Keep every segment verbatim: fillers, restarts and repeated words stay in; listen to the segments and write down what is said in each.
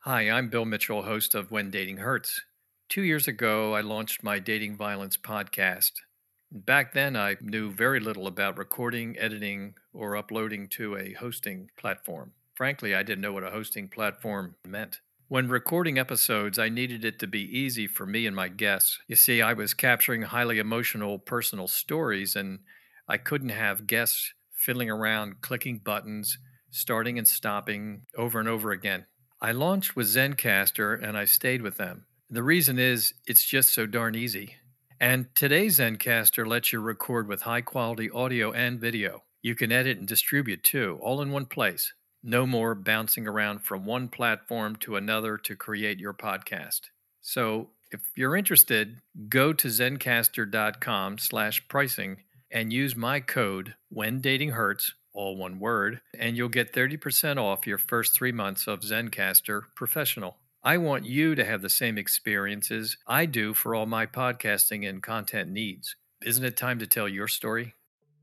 Hi, I'm Bill Mitchell, host of When Dating Hurts. Two years ago, I launched my dating violence podcast. Back then, I knew very little about recording, editing, or uploading to a hosting platform. Frankly, I didn't know what a hosting platform meant. When recording episodes, I needed it to be easy for me and my guests. You see, I was capturing highly emotional personal stories, and I couldn't have guests fiddling around, clicking buttons, starting and stopping over and over again. I launched with Zencaster and I stayed with them. The reason is it's just so darn easy. And today's Zencaster lets you record with high quality audio and video. You can edit and distribute too, all in one place. No more bouncing around from one platform to another to create your podcast. So if you're interested, go to zencaster.com slash pricing and use my code when dating hurts, all one word, and you'll get thirty percent off your first three months of Zencaster Professional. I want you to have the same experiences I do for all my podcasting and content needs. Isn't it time to tell your story?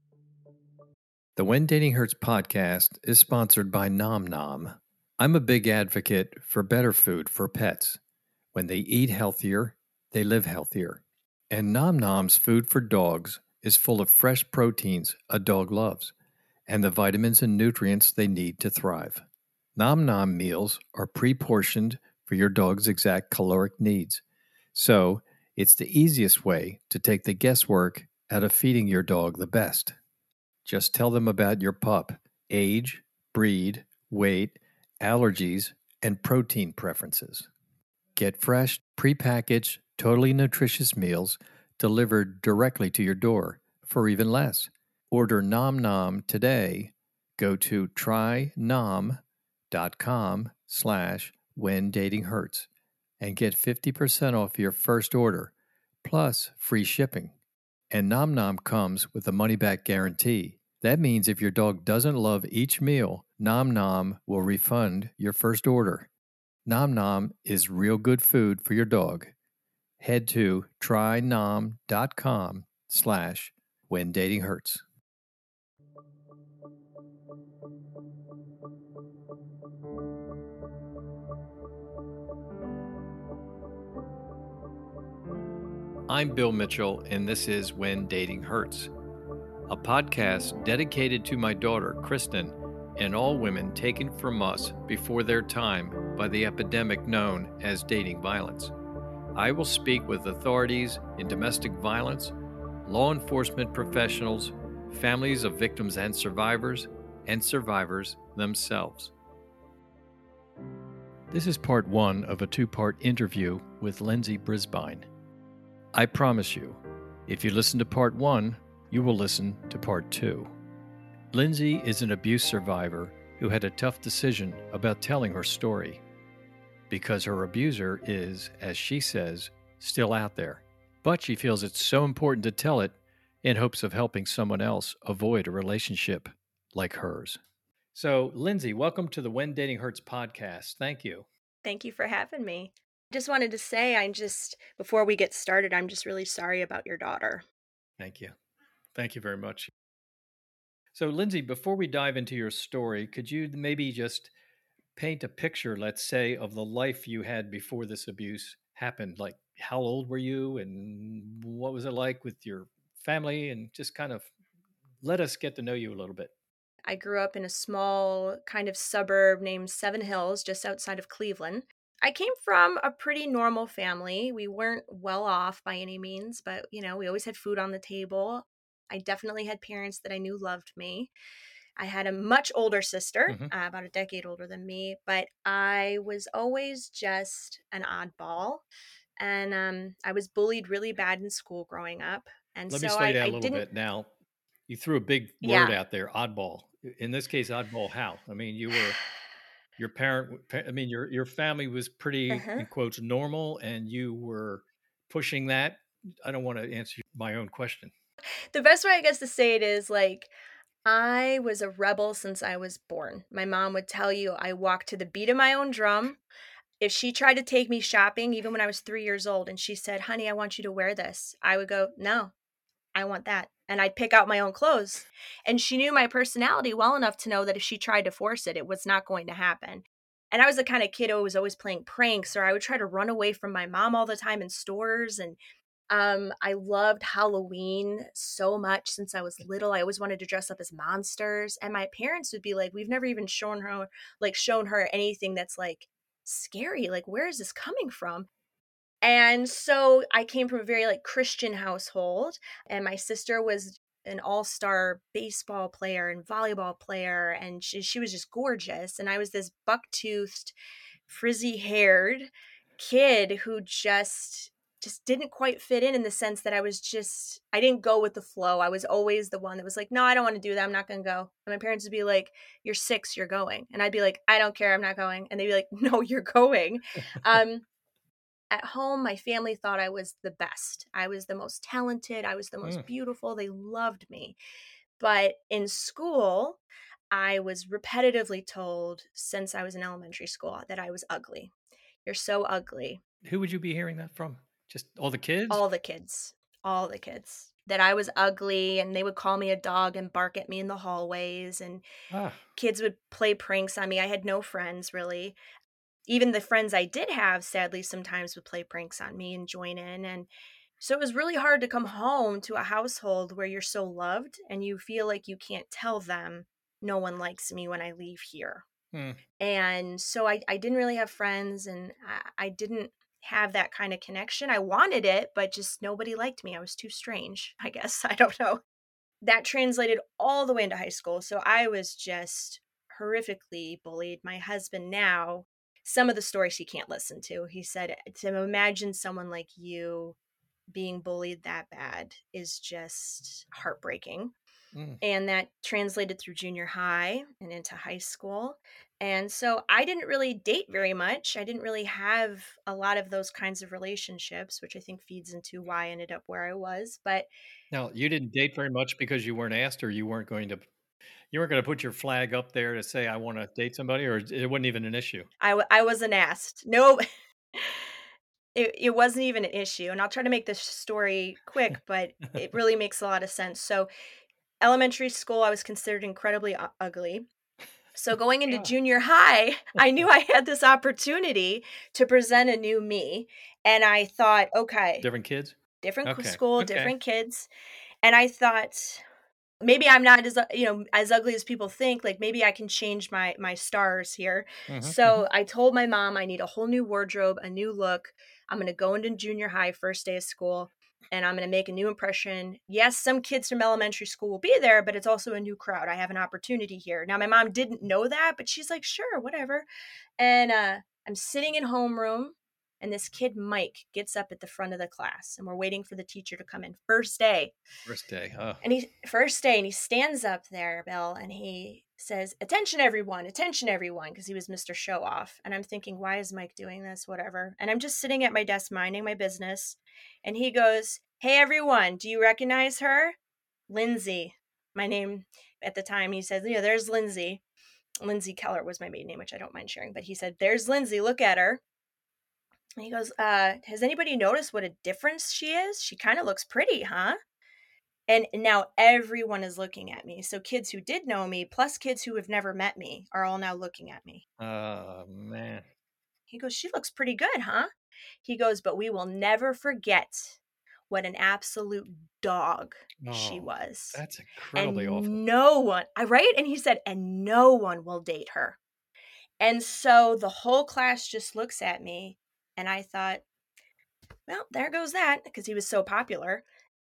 The When Dating Hurts podcast is sponsored by Nom Nom. I'm a big advocate for better food for pets. When they eat healthier, they live healthier. And Nom Nom's food for dogs is full of fresh proteins a dog loves and the vitamins and nutrients they need to thrive. Nom Nom meals are pre portioned for your dog's exact caloric needs. So, it's the easiest way to take the guesswork out of feeding your dog the best. Just tell them about your pup, age, breed, weight, allergies, and protein preferences. Get fresh, prepackaged, totally nutritious meals delivered directly to your door for even less. Order Nom Nom today. Go to trynom.com slash when dating hurts and get fifty percent off your first order, plus free shipping. And Nom Nom comes with a money-back guarantee. That means if your dog doesn't love each meal, Nom Nom will refund your first order. Nom Nom is real good food for your dog. Head to trynom.com slash when dating hurts. I'm Bill Mitchell, and this is When Dating Hurts, a podcast dedicated to my daughter, Kristen, and all women taken from us before their time by the epidemic known as dating violence. I will speak with authorities in domestic violence, law enforcement professionals, families of victims and survivors, and survivors themselves. This is part one of a two-part interview with Lindsay Brisbine. I promise you, if you listen to part one, you will listen to part two. Lindsay is an abuse survivor who had a tough decision about telling her story because her abuser is, as she says, still out there. But she feels it's so important to tell it in hopes of helping someone else avoid a relationship like hers. So, Lindsay, welcome to the When Dating Hurts podcast. Thank you. Thank you for having me. Just wanted to say, I'm just, before we get started, I'm just really sorry about your daughter. Thank you. Thank you very much. So, Lindsay, before we dive into your story, could you maybe just paint a picture, let's say, of the life you had before this abuse happened? Like, how old were you and what was it like with your family? And just kind of let us get to know you a little bit. I grew up in a small kind of suburb named Seven Hills, just outside of Cleveland. I came from a pretty normal family. We weren't well off by any means, but you know, we always had food on the table. I definitely had parents that I knew loved me. I had a much older sister, Mm-hmm. uh, about a decade older than me, but I was always just an oddball. And um, I was bullied really bad in school growing up. And Let me so slow you I, down I a little didn't, bit. Now, you threw a big word yeah. out there, oddball. In this case, oddball how? I mean, you were your parent, I mean, your your family was pretty, Uh-huh. in quotes, normal, and you were pushing that. I don't want to answer my own question. The best way, I guess, to say it is like, I was a rebel since I was born. My mom would tell you I walked to the beat of my own drum. If she tried to take me shopping, even when I was three years old, and she said, honey, I want you to wear this, I would go, no, I want that. And I'd pick out my own clothes. And she knew my personality well enough to know that if she tried to force it, it was not going to happen. And I was the kind of kid who was always playing pranks, or I would try to run away from my mom all the time in stores. And um, I loved Halloween so much since I was little. I always wanted to dress up as monsters. And my parents would be like, we've never even shown her, like, shown her anything that's like scary. Like, where is this coming from? And so I came from a very like Christian household, and my sister was an all-star baseball player and volleyball player, and she, she was just gorgeous. And I was this buck-toothed, frizzy-haired kid who just just didn't quite fit in in the sense that I was just I didn't go with the flow. I was always the one that was like, "No, I don't want to do that. I'm not going to go." And my parents would be like, "You're six, you're going." And I'd be like, "I don't care, I'm not going." And they'd be like, "No, you're going." Um at home, my family thought I was the best. I was the most talented. I was the Mm. most beautiful. They loved me. But in school, I was repetitively told since I was in elementary school that I was ugly. You're so ugly. Who would you be hearing that from? Just all the kids? All the kids, all the kids. That I was ugly, and they would call me a dog and bark at me in the hallways, and Ah, kids would play pranks on me. I had no friends really. Even the friends I did have, sadly, sometimes would play pranks on me and join in. And so it was really hard to come home to a household where you're so loved and you feel like you can't tell them, no one likes me when I leave here. mm. And so I, I didn't really have friends, and I, I didn't have that kind of connection. I wanted it, but just nobody liked me. I was too strange, I guess. I don't know. That translated all the way into high school. So I was just horrifically bullied. My husband now, some of the stories he can't listen to. He said to imagine someone like you being bullied that bad is just heartbreaking. Mm. And that translated through junior high and into high school. And so I didn't really date very much. I didn't really have a lot of those kinds of relationships, which I think feeds into why I ended up where I was. But Now, you didn't date very much because you weren't asked, or you weren't going to you weren't gonna put your flag up there to say, "I wanna date somebody," or it wasn't even an issue? I w- I wasn't asked. No, it, it wasn't even an issue. And I'll try to make this story quick, but it really makes a lot of sense. So, elementary school, I was considered incredibly u- ugly. So, going into Ah, junior high, I knew I had this opportunity to present a new me. And I thought, okay, different kids? different co- Okay, school, okay. different kids. And I thought, maybe I'm not as u you know, as ugly as people think, like, maybe I can change my my stars here. Mhm, So, mhm. I told my mom, "I need a whole new wardrobe, a new look. I'm gonna go into junior high first day of school, and I'm gonna make a new impression. Yes, some kids from elementary school will be there, but it's also a new crowd. I have an opportunity here." Now, my mom didn't know that, but she's like, "Sure, whatever." And, uh, I'm sitting in homeroom, and this kid, Mike, gets up at the front of the class, and we're waiting for the teacher to come in. First day. First day, oh. And he first day, and he stands up there, Bill, and he says, "Attention, everyone! Attention, everyone!" Because he was Mister Show Off. And I'm thinking, why is Mike doing this? Whatever. And I'm just sitting at my desk minding my business. And he goes, "Hey, everyone! Do you recognize her? Lindsay." My name at the time. He says, "You know, there's Lindsay." Lindsay Keller was my maiden name, which I don't mind sharing. But he said, "There's Lindsay. Look at her." And he goes, uh, "Has anybody noticed what a difference she is? She kind of looks pretty, huh?" And now everyone is looking at me. So kids who did know me, plus kids who have never met me, are all now looking at me. Oh, man. He goes, "She looks pretty good, huh?" He goes, "But we will never forget what an absolute dog she Oh, was. that's incredibly awful. And no one, I right?" And he said, "And no one will date her." And so the whole class just looks at me. And I thought, well, there goes that, because he was so popular.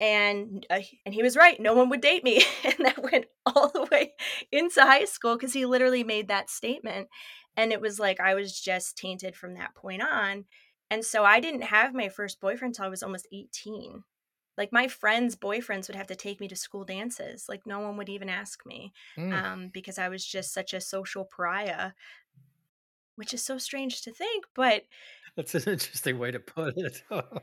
And uh, and he was right. No one would date me, and that went all the way into high school because he literally made that statement, and it was like I was just tainted from that point on. And so I didn't have my first boyfriend till I was almost eighteen. Like my friends' boyfriends would have to take me to school dances. Like no one would even ask me, Mm, um, because I was just such a social pariah, which is so strange to think, but that's an interesting way to put it.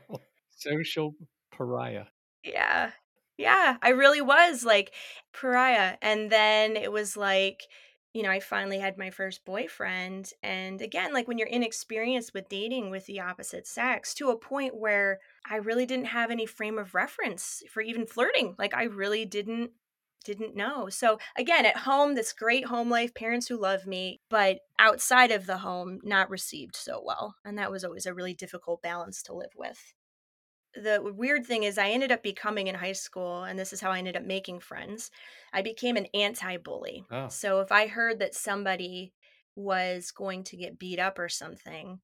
Social pariah. yeah. Yeah, I really was, like, pariah, and then it was like, you know, I finally had my first boyfriend, and again, like, when you're inexperienced with dating with the opposite sex, to a point where I really didn't have any frame of reference for even flirting, like, I really didn't Didn't know. So again, at home, this great home life, parents who love me, but outside of the home, not received so well. And that was always a really difficult balance to live with. The weird thing is I ended up becoming in high school, and this is how I ended up making friends. I became an anti-bully. Oh, So if I heard that somebody was going to get beat up or something,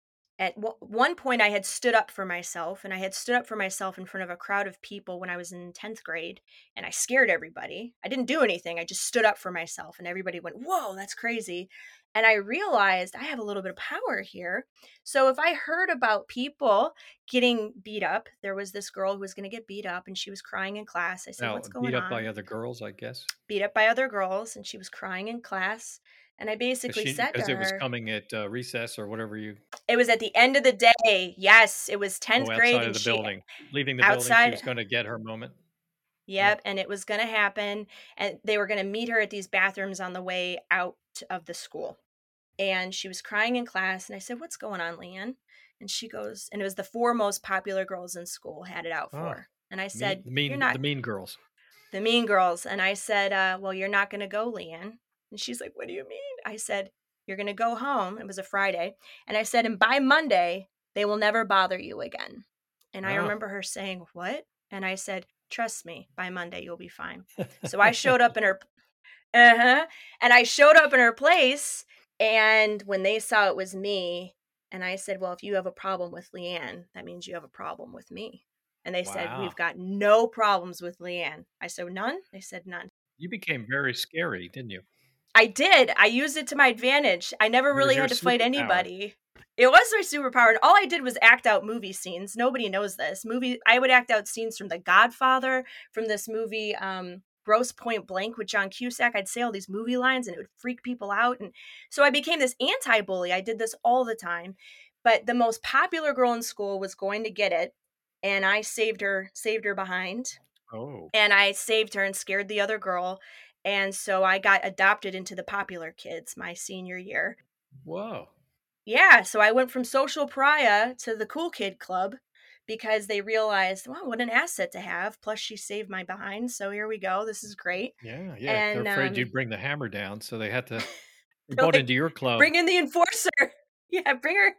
at w- one point I had stood up for myself, and I had stood up for myself in front of a crowd of people when I was in tenth grade, and I scared everybody. I didn't do anything. I just stood up for myself, and everybody went, "Whoa, that's crazy." And I realized I have a little bit of power here. So if I heard about people getting beat up, there was this girl who was going to get beat up and she was crying in class. I said, now "What's beat going up by on?" other girls, I guess, Beat up by other girls, and she was crying in class. And I because basically she said to because it was her, coming at uh, recess or whatever you. it was at the end of the day. Yes, it was Oh, tenth grade outside of and the she building, leaving the building, she was outside. going to get her moment. Oh, Yep, and it was gonna happen, and they were gonna meet her at these bathrooms on the way out of the school. And she was crying in class, and I said, "What's going on, Leanne?" And she goes, and it was the four most popular girls in school had it out for oh, her. And I mean said, the "You're mean not the mean girls. the mean girls." And I said, uh, "Well, you're not gonna go, Leanne." And she's like, "What do you mean?" I said, "You're gonna go home." It was a Friday. And I said, "And by Monday, they will never bother you again." And I Oh, remember her saying, "What?" And I said, "Trust me, by Monday you'll be fine." So I showed up in her uh-huh. And I showed up in her place, and when they saw it was me, and I said, "Well, if you have a problem with Leanne, that means you have a problem with me." And they said, "We've wow. got no problems with Leanne." I said, "None?" They said, "None." You became very scary, didn't you? I did. I used it to my advantage. I never It was really your had to fight superpower. anybody. It was my superpower, and all I did was act out movie scenes. Nobody knows this. Movie I would act out scenes from The Godfather, from this movie, um, Gross Point Blank with John Cusack. I'd say all these movie lines, and it would freak people out, and so I became this anti-bully. I did this all the time, but the most popular girl in school was going to get it, and I saved her saved her behind. Oh, And I saved her and scared the other girl, and so I got adopted into the popular kids my senior year. whoa. Yeah, so I went from social pariah to the cool kid club because they realized, "Wow, what an asset to have, plus she saved my behind, so here we go, this is great." Yeah, yeah. They're And, afraid um, you'd bring the hammer down, so they had to. They they're bought like, into your club. "Bring in the enforcer." Yeah, bring her.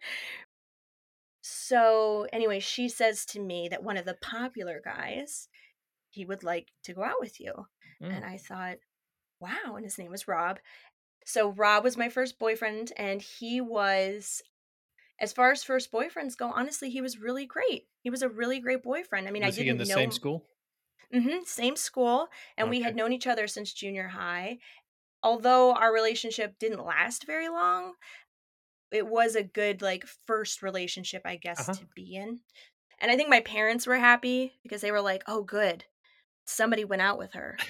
So, anyway, she says to me that one of the popular guys, he would like to go out with you, Mm. and I thought, "Wow," and his name was Rob. So Rob was my first boyfriend, and he was, as far as first boyfriends go, honestly, he was really great. He was a really great boyfriend. I mean, I Was he in didn't the same know. school? Mhm, same school, and we had Okay. known each other since junior high. Although our relationship didn't last very long, it was a good, like, first relationship, I guess, Uh-huh. to be in. And I think my parents were happy because they were like, "Oh, good. Somebody went out with her."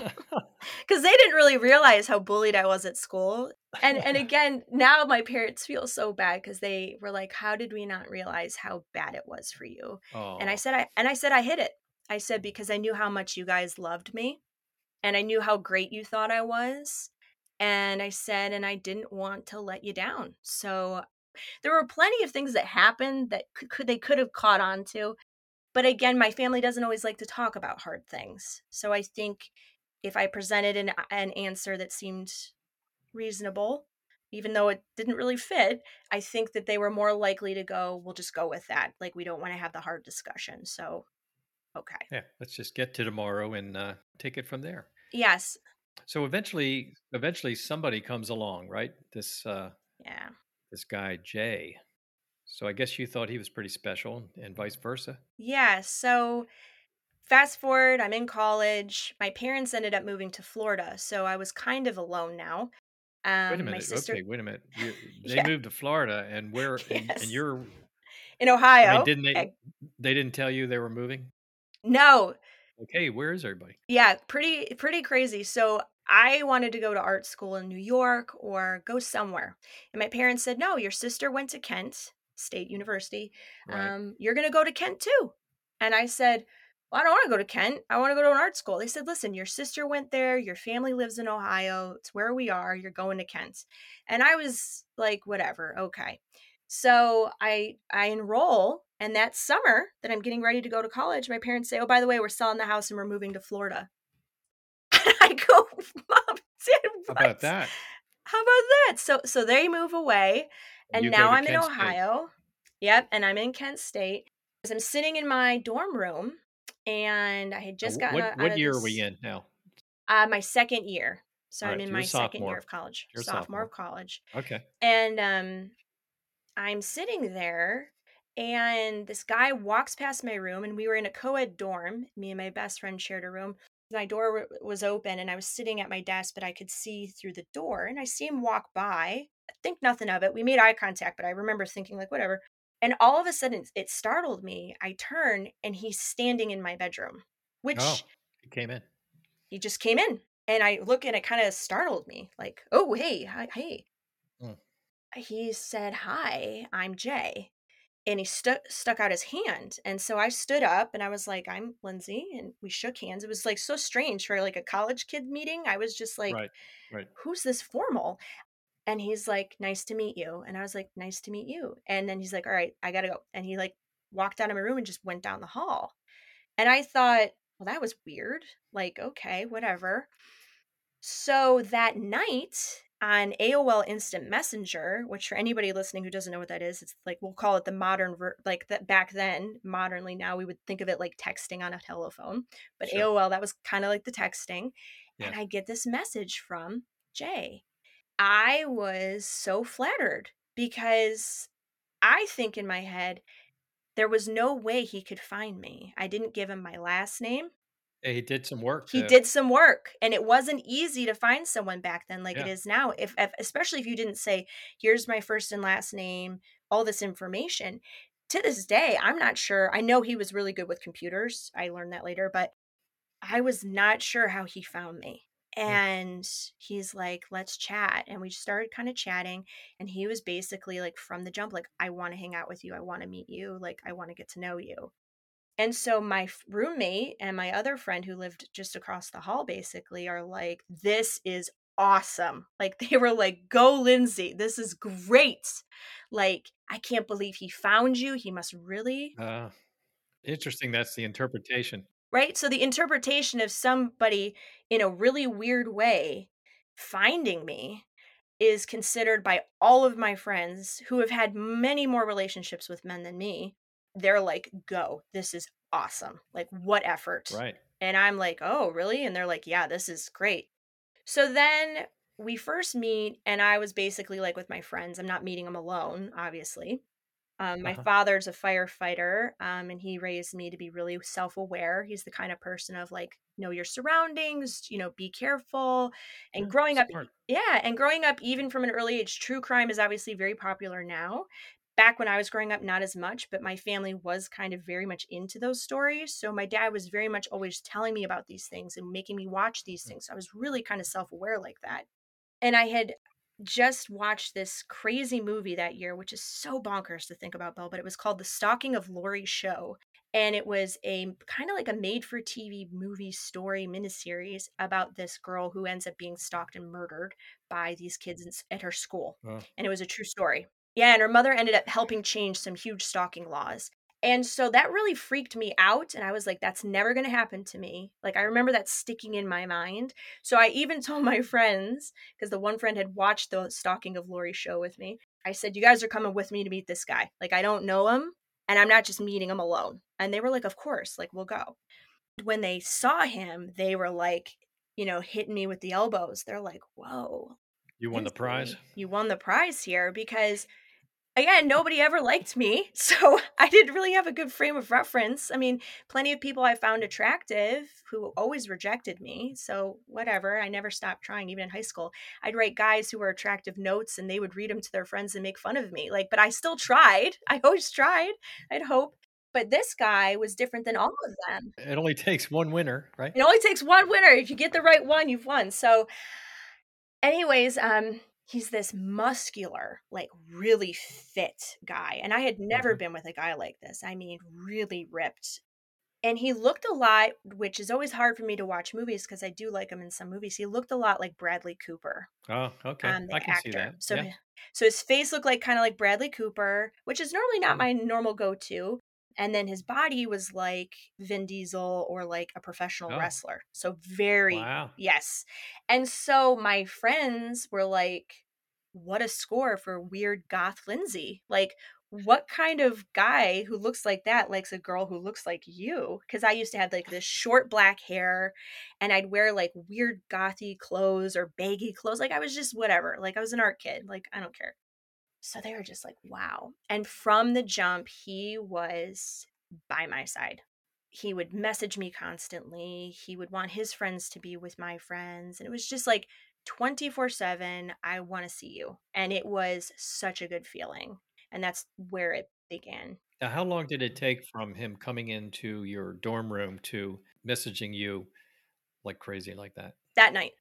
'Cause they didn't really realize how bullied I was at school. And and again, now my parents feel so bad because they were like, "How did we not realize how bad it was for you?" And I Oh, said I and I said I hid it. I said, "Because I knew how much you guys loved me, and I knew how great you thought I was." And I said, "And I didn't want to let you down." So, there were plenty of things that happened that could could they could have caught on to, but again, my family doesn't always like to talk about hard things. So I think if I presented an an answer that seemed reasonable, even though it didn't really fit, I think that they were more likely to go, "We'll just go with that. Like, we don't want to have the hard discussion." So, okay. yeah. Let's just get to tomorrow and uh, take it from there. Yes. So eventually, eventually, somebody comes along, right? This uh, Yeah. this guy Jay. So I guess you thought he was pretty special, and vice versa. Yeah. So fast forward, I'm in college. My parents ended up moving to Florida, so I was kind of alone now. Wait a Um, my minute. sister, Okay, wait a minute. You, they yeah, moved to Florida, and where? And and yes, you're. in I mean, Ohio. didn't they? Yeah. They didn't tell you they were moving. No, Like, hey, where is everybody? yeah, pretty pretty crazy. So I wanted to go to art school in New York or go somewhere. And my parents said, "No, your sister went to Kent State University. Right. Um, you're going to go to Kent too." And I said, "Well, I don't want to go to Kent. I want to go to an art school." They said, "Listen, your sister went there. Your family lives in Ohio. It's where we are. You're going to Kent." And I was like, "Whatever. Okay." So I I enroll, and that summer that I'm getting ready to go to college, my parents say, "Oh, by the way, we're selling the house and we're moving to Florida." And I go, "Mom, Dad, How about what? that? How about that?" So so they move away, And and you go now to I'm in Kent State. Ohio. Yep, and I'm in Kent State. As I'm sitting in my dorm room, and I had Uh, just wh gotten what out out what of year are we this in now? uh, my second year. So I'm Alright, in so you're a my second year sophomore. of college, You're a sophomore of sophomore. college. Okay. And, um, I'm sitting there, and this guy walks past my room, and we were in a co-ed dorm. Me and my best friend shared a room. My door w was open, and I was sitting at my desk, but I could see through the door, and I see him walk by. I think nothing of it. We made eye contact, but I remember thinking, like, "Whatever." And all of a sudden, it startled me. I turn, and he's standing in my bedroom, Oh, which he came in. he just came in. And I look, and it kinda startled me, like, "Oh, hey, hi hey." Mm, He said, "Hi, I'm Jay." And he stuck stuck out his hand, and so I stood up, and I was like, "I'm Lindsay," and we shook hands. It was, like, so strange for, like, a college kid meeting. I was just like, right, right. "Who's this formal?" And he's like, "Nice to meet you." And I was like, "Nice to meet you." And then he's like, "All right, I gotta go." And he, like, walked out of my room and just went down the hall. And I thought, "Well, that was weird." Like, "Okay, whatever." So that night on A O L Instant Messenger, which for anybody listening who doesn't know what that is, it's like we'll call it the modern ver- like that back then, modernly now we would think of it like texting on a telephone. But Sure. A O L, that was kind of like the texting. And Yes. I get this message from Jay. I was so flattered because I think in my head there was no way he could find me. I didn't give him my last name. Yeah, he did some work He to did some work, and it wasn't easy to find someone back then like it yeah. is now, if if especially if you didn't say, "Here's my first and last name," all this information. To this day, I'm not sure. I know he was really good with computers, I learned that later, but I was not sure how he found me. Mm, And he's like, "Let's chat," and we started kinda chatting, and he was basically, like, from the jump, like, "I wanna hang out with you, I wanna meet you, like, I wanna get to know you." And so my f roommate and my other friend who lived just across the hall basically are like, "This is awesome." Like, they were like, "Go Lindsay, this is great." Like, "I can't believe he found you, he must really." uh, interesting that's the interpretation. Right? So the interpretation of somebody in a really weird way finding me is considered by all of my friends who have had many more relationships with men than me. They're like, "Go. This is awesome. Like, what effort?" Right. And I'm like, "Oh, really?" And they're like, "Yeah, this is great." So then we first meet, and I was basically like with my friends. I'm not meeting them alone, obviously. Um, my Uh-huh. father's a firefighter, um, and he raised me to be really self-aware. He's the kind of person of like, know your surroundings, you know, be careful. And Yeah, growing up, smart. yeah, and growing up even from an early age, true crime is obviously very popular now. Back when I was growing up, not as much, but my family was kind of very much into those stories. So my dad was very much always telling me about these things and making me watch these Mm, things. So I was really kind of self-aware like that. And I had just watched this crazy movie that year, which is so bonkers to think about, Bill, but it was called The Stalking of Laurie Show. And it was a kind of like a made for T V movie story miniseries about this girl who ends up being stalked and murdered by these kids in s- at her school. well, And it was a true story. Yeah, and her mother ended up helping change some huge stalking laws. And so that really freaked me out. And I was like, that's never going to happen to me. Like, I remember that sticking in my mind. So I even told my friends, because the one friend had watched the Stalking of Laurie show with me. I said, "You guys are coming with me to meet this guy. Like, I don't know him, and I'm not just meeting him alone." And they were like, "Of course, like, we'll go." When they saw him, they were like, you know, hitting me with the elbows. They're like, "Whoa, you won the prize? Lindsay, you won the prize here," because again, nobody ever liked me, so I didn't really have a good frame of reference. I mean, plenty of people I found attractive who always rejected me, so whatever, I never stopped trying even in high school. I'd write guys who were attractive notes, and they would read them to their friends and make fun of me, like, but I still tried. I always tried, I'd hope. But this guy was different than all of them. It only takes one winner, right? It only takes one winner. If you get the right one, you've won. So anyways, um, he's this muscular, like, really fit guy, and I had never Mhm. been with a guy like this. I mean, really ripped. And he looked a lot, which is always hard for me to watch movies because I do like him in some movies. He looked a lot like Bradley Cooper, Oh, okay. um, the I can see actor. that. So Yeah. hi so his face looked like kinda like Bradley Cooper, which is normally not Mm, my normal go-to. And then his body was like Vin Diesel or like a professional Oh, wrestler. So very, wow. yes. And so my friends were like, what a score for weird goth Lindsay. Like, what kind of guy who looks like that likes a girl who looks like you? Because I used to have like this short black hair and I'd wear like weird gothy clothes or baggy clothes. Like I was just whatever. Like I was an art kid. Like I don't care. So they were just like, wow. And from the jump, he was by my side. He would message me constantly. He would want his friends to be with my friends. And it was just like twenty-four seven, I want to see you. And it was such a good feeling. And that's where it began. Now, how long did it take from him coming into your dorm room to messaging you like crazy like that? That night,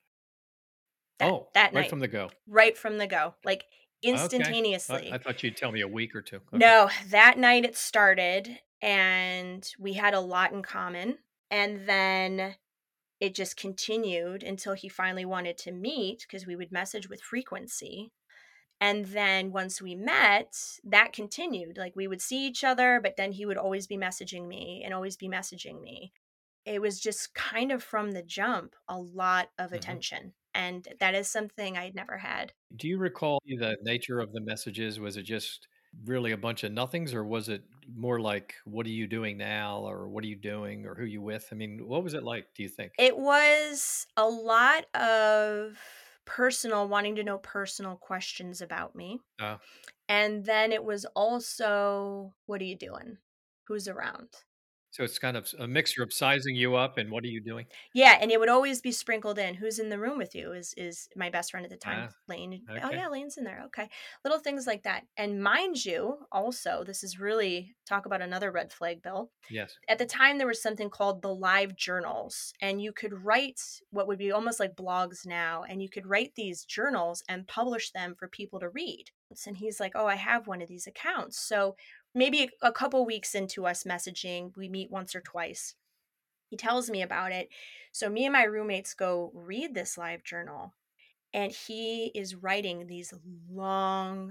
that Oh, that right night, from the go. right from the go, like Okay. I, I instantaneously. thought you'd tell me a week or two. Okay. No, that night it started and we had a lot in common. And then it just continued until he finally wanted to meet because we would message with frequency. And then once we met, that continued. Like we would see each other, but then he would always be messaging me and always be messaging me. It was just kind of from the jump, a lot of Hmm. attention. And that is something I'd never had. Do you recall the nature of the messages? Was it just really a bunch of nothings, or was it more like, what are you doing now, or what are you doing, or who you with? I mean, what was it like, do you think? It was a lot of personal, wanting to know personal questions about me. Uh, And then it was also, "What are you doing? Who's around?" so it's kind of a mixture of sizing you up and what are you doing? Yeah, and it would always be sprinkled in, "Who's in the room with you?" Is is my best friend at the time, Ah, Lane. "Oh, okay. yeah, Lane's in there, okay." Little things like that. And mind you, also, this is really talk about another red flag, Bill. Yes. At the time, there was something called the live journals, and you could write what would be almost like blogs now, and you could write these journals and publish them for people to read. And he's like, "Oh, I have one of these accounts." So maybe a couple weeks into us messaging, we meet once or twice. He tells me about it. So me and my roommates go read this live journal, and he is writing these long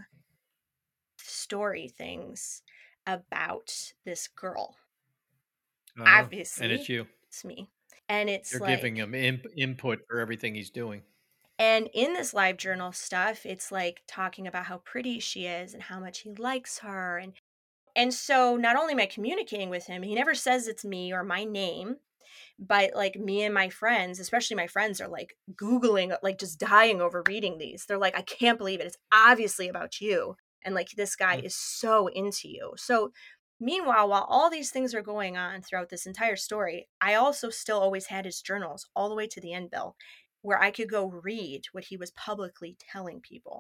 story things about this girl. Uh-huh. And it's Obviously, you. it's me. And it's You're like, giving him imp input for everything he's doing. and in this live journal stuff, it's like talking about how pretty she is and how much he likes her. And and so not only am I communicating with him, he never says it's me or my name, but like me and my friends, especially my friends, are like Googling, like just dying over reading these. They're like, I can't believe it. It's obviously about you. And like this guy Mm. is so into you. So meanwhile, while all these things are going on throughout this entire story, I also still always had his journals all the way to the end, Bill, where I could go read what he was publicly telling people.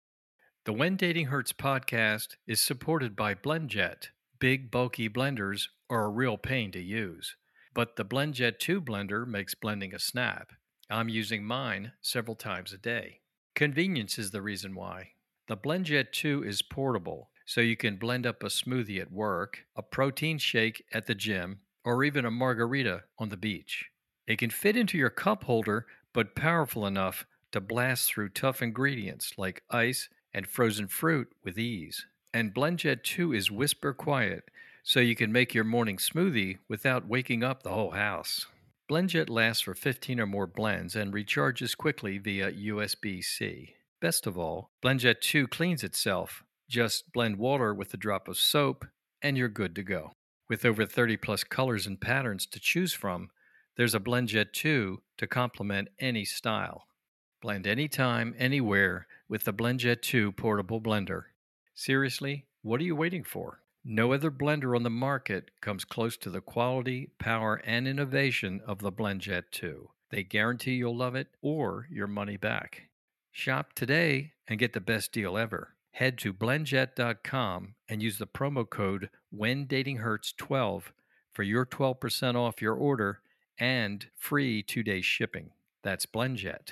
The When Dating Hurts podcast is supported by BlendJet. Big, bulky blenders are a real pain to use, but the BlendJet two blender makes blending a snap. I'm using mine several times a day. Convenience is the reason why. The BlendJet two is portable, so you can blend up a smoothie at work, a protein shake at the gym, or even a margarita on the beach. It can fit into your cup holder, but powerful enough to blast through tough ingredients like ice and frozen fruit with ease. And BlendJet two is whisper quiet, so you can make your morning smoothie without waking up the whole house. BlendJet lasts for fifteen or more blends and recharges quickly via U S B C. Best of all, BlendJet two cleans itself. Just blend water with a drop of soap, and you're good to go. With over thirty plus colors and patterns to choose from, there's a BlendJet two to complement any style. Blend anytime, anywhere with the BlendJet two portable blender. Seriously, what are you waiting for? No other blender on the market comes close to the quality, power, and innovation of the BlendJet two. They guarantee you'll love it or your money back. Shop today and get the best deal ever. Head to blendjet dot com and use the promo code when dating hurts twelve for your twelve percent off your order and free two-day shipping. That's BlendJet.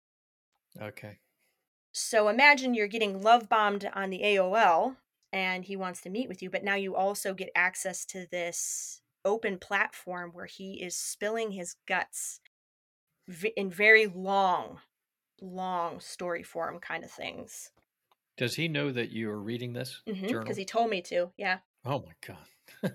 Okay. So imagine you're getting love bombed on the A O L and he wants to meet with you, but now you also get access to this open platform where he is spilling his guts v- in very long, long story form kind of things. Does he know that you are reading this Mhm, 'cause journal? he told me to, yeah. Oh my god.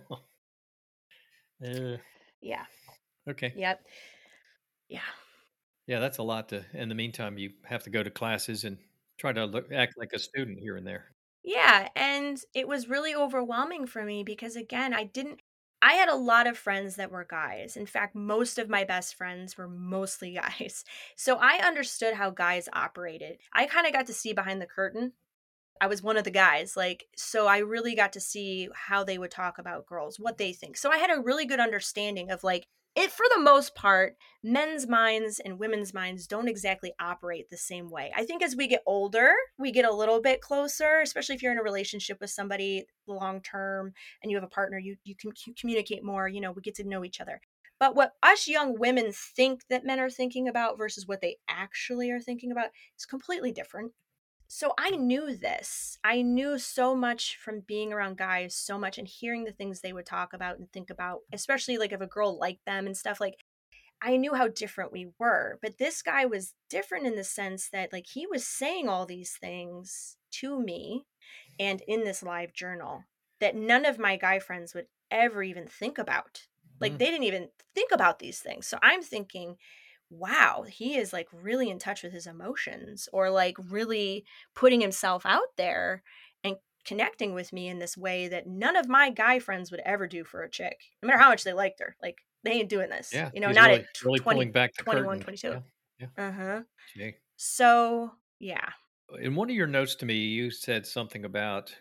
Uh, Yeah. okay. Yep. Yeah. Yeah, that's a lot to in the meantime, you have to go to classes and try to look act like a student here and there. Yeah, and it was really overwhelming for me because again, I didn't I had a lot of friends that were guys. In fact, most of my best friends were mostly guys. So I understood how guys operated. I kind of got to see behind the curtain. I was one of the guys, like, so I really got to see how they would talk about girls, what they think. So I had a really good understanding of like it for the most part, men's minds and women's minds don't exactly operate the same way. I think as we get older, we get a little bit closer, especially if you're in a relationship with somebody long term and you have a partner, you you can c- communicate more, you know, we get to know each other. But what us young women think that men are thinking about versus what they actually are thinking about is completely different. So I knew this. I knew so much from being around guys, so much and hearing the things they would talk about and think about, especially like if a girl liked them and stuff. Like I knew how different we were. But this guy was different in the sense that like he was saying all these things to me and in this live journal that none of my guy friends would ever even think about. Like Mm, they didn't even think about these things. So I'm thinking, wow, he is like really in touch with his emotions or like really putting himself out there and connecting with me in this way that none of my guy friends would ever do for a chick, no matter how much they liked her. Like they ain't doing this, yeah, you know, he's not at really tw- really twenty, pulling back the twenty-one, curtain. twenty-two. Yeah, yeah. Uh-huh. Gee. So, yeah. In one of your notes to me, you said something about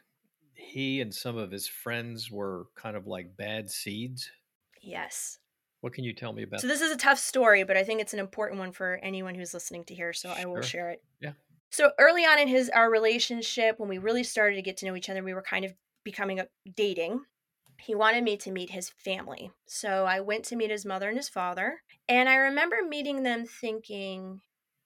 he and some of his friends were kind of like bad seeds. Yes. What can you tell me about So this is a tough story, but I think it's an important one for anyone who's listening to hear, so I will Sure. share it. Yeah. So early on in his our relationship, when we really started to get to know each other, we were kind of becoming a dating. He wanted me to meet his family. So I went to meet his mother and his father. And I remember meeting them thinking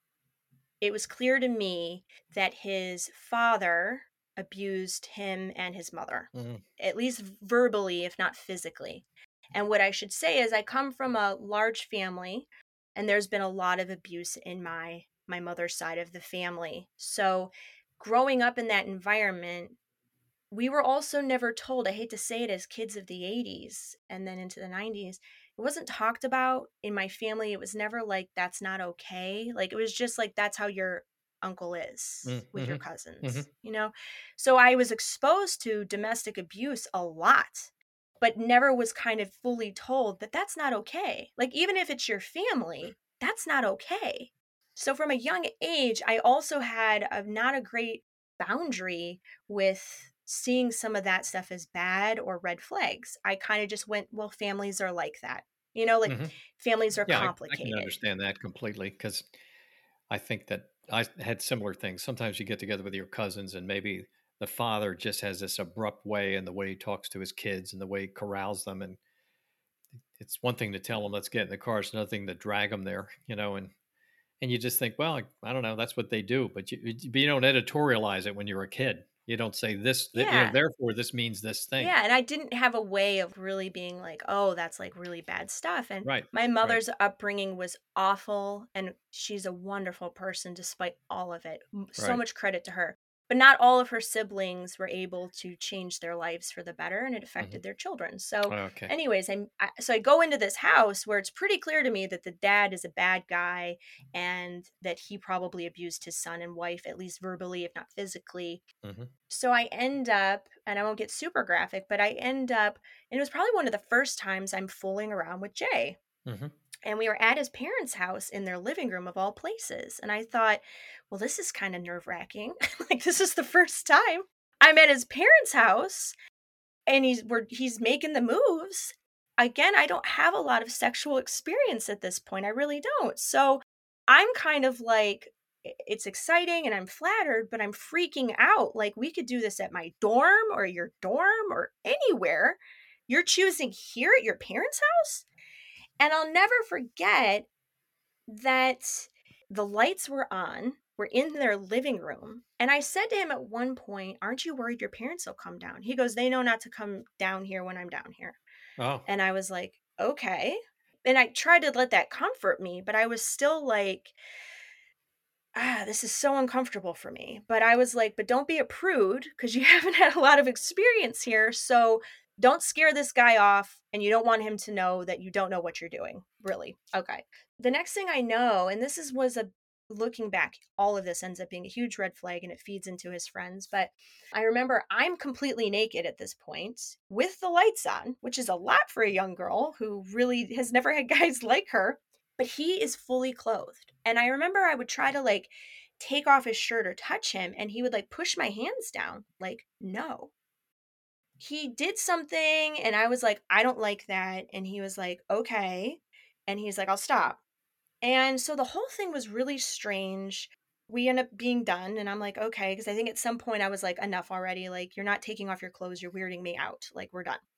it was clear to me that his father abused him and his mother, Mm, at least verbally, if not physically. And what I should say is I come from a large family and there's been a lot of abuse in my my mother's side of the family. So growing up in that environment, we were also never told, I hate to say it, as kids of the eighties and then into the nineties, it wasn't talked about in my family. It was never like, that's not okay. Like, it was just like, that's how your uncle mm, is with your mhm, cousins, mhm. you know? So I was exposed to domestic abuse a lot, but never was kind of fully told that that's not okay. Like, even if it's your family, that's not okay. So from a young age, I also had a not a great boundary with seeing some of that stuff as bad or red flags. I kind of just went, well, families are like that. You know, like Mhm. families are Yeah, I I can complicated. understand that completely because I think that I had similar things. Sometimes you get together with your cousins and maybe the father just has this abrupt way and the way he talks to his kids and the way he corrals them, and it's one thing to tell them, "Let's get in the car." It's another thing to drag them there, you know, and and you just think, "Well, I I don't know, that's what they do," but you you but you don't editorialize it when you're a kid. You don't say this, th you know, Yeah. "Therefore, this means this thing." Yeah, and I didn't have a way of really being like, "Oh, that's, like, really bad stuff," and Right, my right. mother's upbringing was awful, and she's a wonderful person despite all of it. M so Right. much credit to her, but not all of her siblings were able to change their lives for the better, and it Mhm. affected their children. So, Okay. anyways, I'm I so I go into this house where it's pretty clear to me that the dad is a bad guy and that he probably abused his son and wife, at least verbally, if not physically. Mhm, So I end up, and I won't get super graphic, but I end up, and it was probably one of the first times I'm fooling around with Jay. mhm. And we were at his parents' house in their living room of all places. And I thought, well, this is kind of nerve wracking. Like, this is the first time I'm at his parents' house and he's we're, he's making the moves. Again, I don't have a lot of sexual experience at this point. I really don't. So I'm kind of like, i- it's exciting and I'm flattered, but I'm freaking out. Like, we could do this at my dorm or your dorm or anywhere. You're choosing here at your parents' house? And I'll never forget that the lights were on. We're in their living room. And I said to him at one point, aren't you worried your parents will come down? He goes, they know not to come down here when I'm down here. Oh, And I was like, okay. And I tried to let that comfort me, but I was still like, ah, this is so uncomfortable for me. But I was like, but don't be a prude because you haven't had a lot of experience here. So don't scare this guy off. And you don't want him to know that you don't know what you're doing. Really. Okay. The next thing I know, and this is was a looking back, all of this ends up being a huge red flag and it feeds into his friends. But I remember I'm completely naked at this point with the lights on, which is a lot for a young girl who really has never had guys like her, but he is fully clothed. And I remember I would try to like take off his shirt or touch him, and he would like push my hands down, like, no. He did something, and I was like, I don't like that. And he was like, okay. And he's like, I'll stop. And so the whole thing was really strange. We end up being done, and I'm like, okay. Because I think at some point I was like, enough already. Like, you're not taking off your clothes. You're weirding me out. Like, we're done.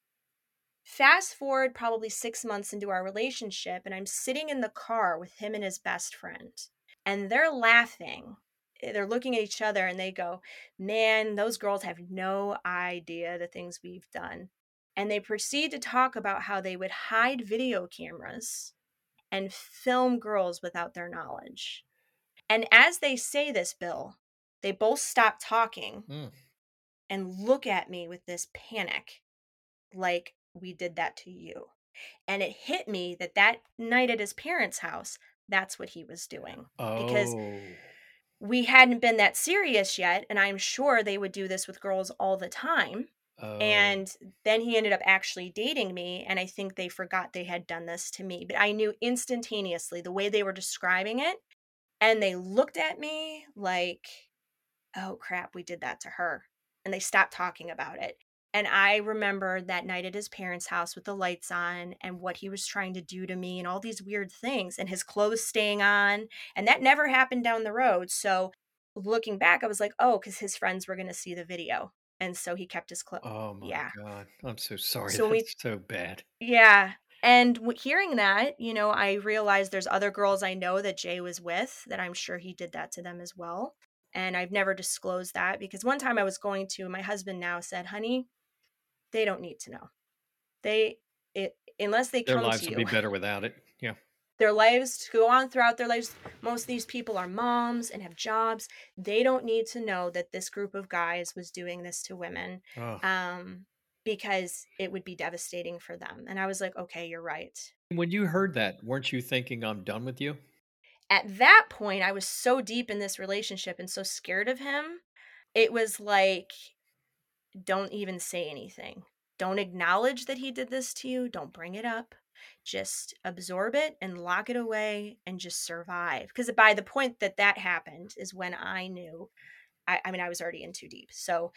Fast forward probably six months into our relationship, and I'm sitting in the car with him and his best friend, and they're laughing. Eh, they're looking at each other and they go, "Man, those girls have no idea the things we've done." And they proceed to talk about how they would hide video cameras and film girls without their knowledge. And as they say this, Bill, they both stop talking Mm. and look at me with this panic, like, we did that to you. And it hit me that that night at his parents' house, that's what he was doing. Because Oh. we hadn't been that serious yet, and I'm sure they would do this with girls all the time. Oh. And then he ended up actually dating me, and I think they forgot they had done this to me. But I knew instantaneously the way they were describing it, and they looked at me like, "Oh crap, we did that to her." And they stopped talking about it. And I remember that night at his parents' house with the lights on and what he was trying to do to me and all these weird things and his clothes staying on. And that never happened down the road. So looking back, I was like, oh, because his friends were going to see the video. And so he kept his clothes. Oh my Yeah. god. I'm so sorry. So when we, That's so bad. yeah. And w- hearing that, you know, I realized there's other girls I know that Jay was with that I'm sure he did that to them as well. And I've never disclosed that because one time I was going to, my husband now said, honey, they don't need to know. They it unless they Their come to lives would be you. better without it. Yeah. Their lives go on throughout their lives. Most of these people are moms and have jobs. They don't need to know that this group of guys was doing this to women, Oh. um, because it would be devastating for them. And I was like, okay, you're right. When you heard that, weren't you thinking, "I'm done with you"? At that point, I was so deep in this relationship and so scared of him. It was like, don't even say anything. Don't acknowledge that he did this to you. Don't bring it up. Just absorb it and lock it away and just survive. Because by the point that that happened is when I knew, I, I mean, I was already in too deep. So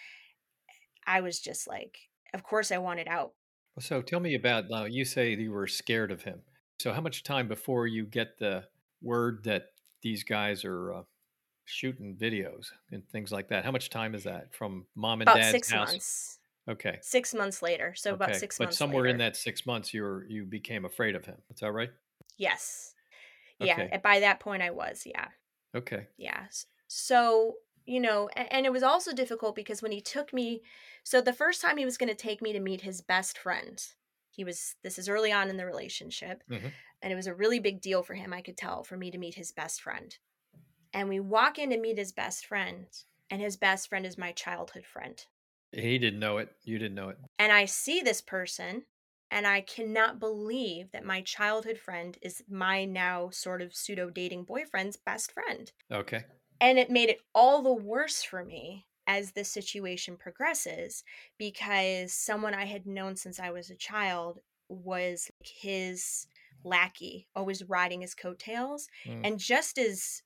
I was just like, of course I wanted out. So tell me about now you say you were scared of him. So how much time before you get the word that these guys are, uh, shooting videos and things like that? How much time is that from mom and About dad's six house? months, Okay. six months later. So about Okay. six But months somewhere in later. that six months, you were you became afraid of him. Is that right? Yes. Yeah. Okay. And by that point I was, yeah. Okay. Yes. So, you know, a- and it was also difficult because when he took me, so the first time he was going to take me to meet his best friend, he was, this is early on in the relationship, Mhm. and it was a really big deal for him, I could tell, for me to meet his best friend. And we walk in to meet his best friend, and his best friend is my childhood friend. He didn't know it. You didn't know it. And I see this person, and I cannot believe that my childhood friend is my now sort of pseudo dating boyfriend's best friend. Okay. And it made it all the worse for me as the situation progresses because someone I had known since I was a child was like his lackey, always riding his coattails, Mm. and just as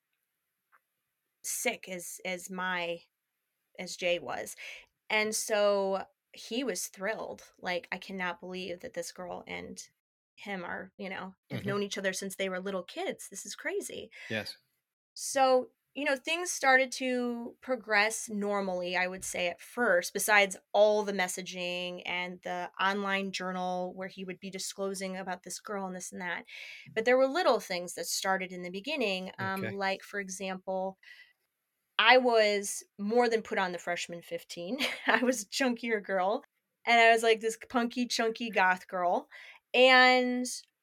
sick as as my as Jay was. And so he was thrilled. Like, I cannot believe that this girl and him are, you know, have Mhm. known each other since they were little kids. This is crazy. Yes. So, you know, things started to progress normally, I would say at first, besides all the messaging and the online journal where he would be disclosing about this girl and this and that. But there were little things that started in the beginning, um, Okay. like, for example, I was more than put on the freshman fifteen. I was a chunkier girl, and I was like this punky, chunky goth girl. And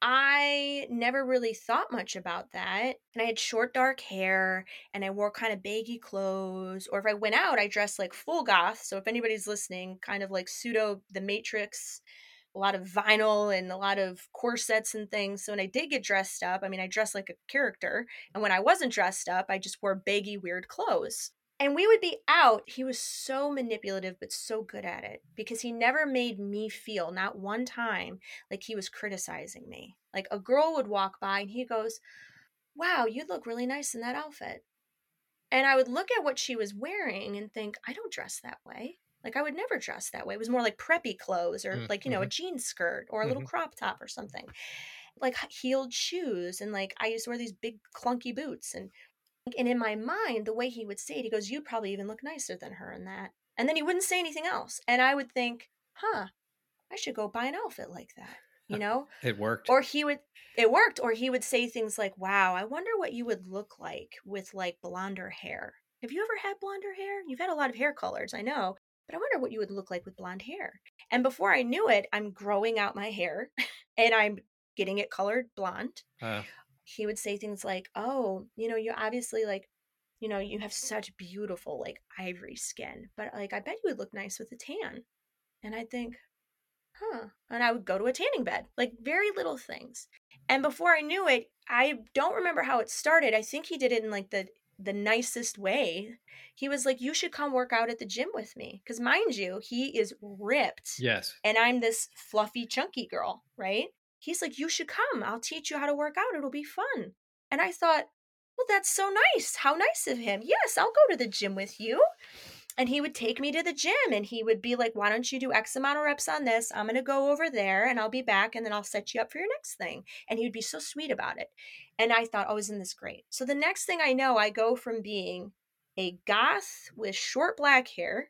I never really thought much about that, and I had short dark hair, and I wore kind of baggy clothes, or if I went out, I dressed like full goth, so if anybody's listening, kind of like pseudo The Matrix, a lot of vinyl and a lot of corsets and things. So when I did get dressed up, I mean, I dressed like a character, and when I wasn't dressed up, I just wore baggy, weird clothes. And we would be out. He was so manipulative, but so good at it because he never made me feel, not one time, like he was criticizing me. Like a girl would walk by and he goes, "Wow, you look really nice in that outfit." And I would look at what she was wearing and think, I don't dress that way. Like I would never dress that way. It was more like preppy clothes or like, you know, a Mm-hmm. jean skirt or a little Mm-hmm. crop top or something. Like heeled shoes and like I used to wear these big clunky boots and and in my mind, the way he would say it, he goes, "You probably even look nicer than her in that." And then he wouldn't say anything else. And I would think, "Huh, I should go buy an outfit like that." You know? It worked. Or he would it worked, or he would say things like, "Wow, I wonder what you would look like with like blonder hair. Have you ever had blonder hair? You've had a lot of hair colors, I know, but I wonder what you would look like with blonde hair." And before I knew it, I'm growing out my hair and I'm getting it colored blonde. Uh, He would say things like, "Oh, you know, you obviously like, you know, you have such beautiful like ivory skin, but like I bet you would look nice with a tan." And I'd think, huh. And I would go to a tanning bed, like very little things. And before I knew it, I don't remember how it started. I think he did it in like the the nicest way. He was like, "You should come work out at the gym with me." Cuz mind you, he is ripped yes. and I'm this fluffy chunky girl, right? He's like, "You should come. I'll teach you how to work out. It'll be fun." And I thought, "Well, that's so nice. How nice of him. Yes, I'll go to the gym with you." And he would take me to the gym and he would be like, "Why don't you do X amount of reps on this? I'm going to go over there and I'll be back and then I'll set you up for your next thing." And he would be so sweet about it. And I thought, "Oh, isn't this great?" So the next thing I know, I go from being a goth with short black hair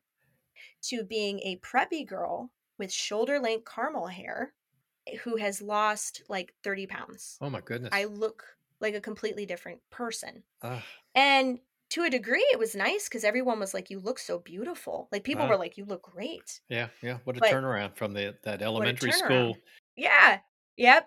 to being a preppy girl with shoulder length caramel hair who has lost like thirty pounds. Oh my I goodness. look like a completely different person. Ah, And to a degree, it was nice because everyone was like, "You look so beautiful." Like, people ah, were like, "You look great." yeah, yeah. What a But turnaround from the that what a elementary turnaround. school. Yeah. Yep.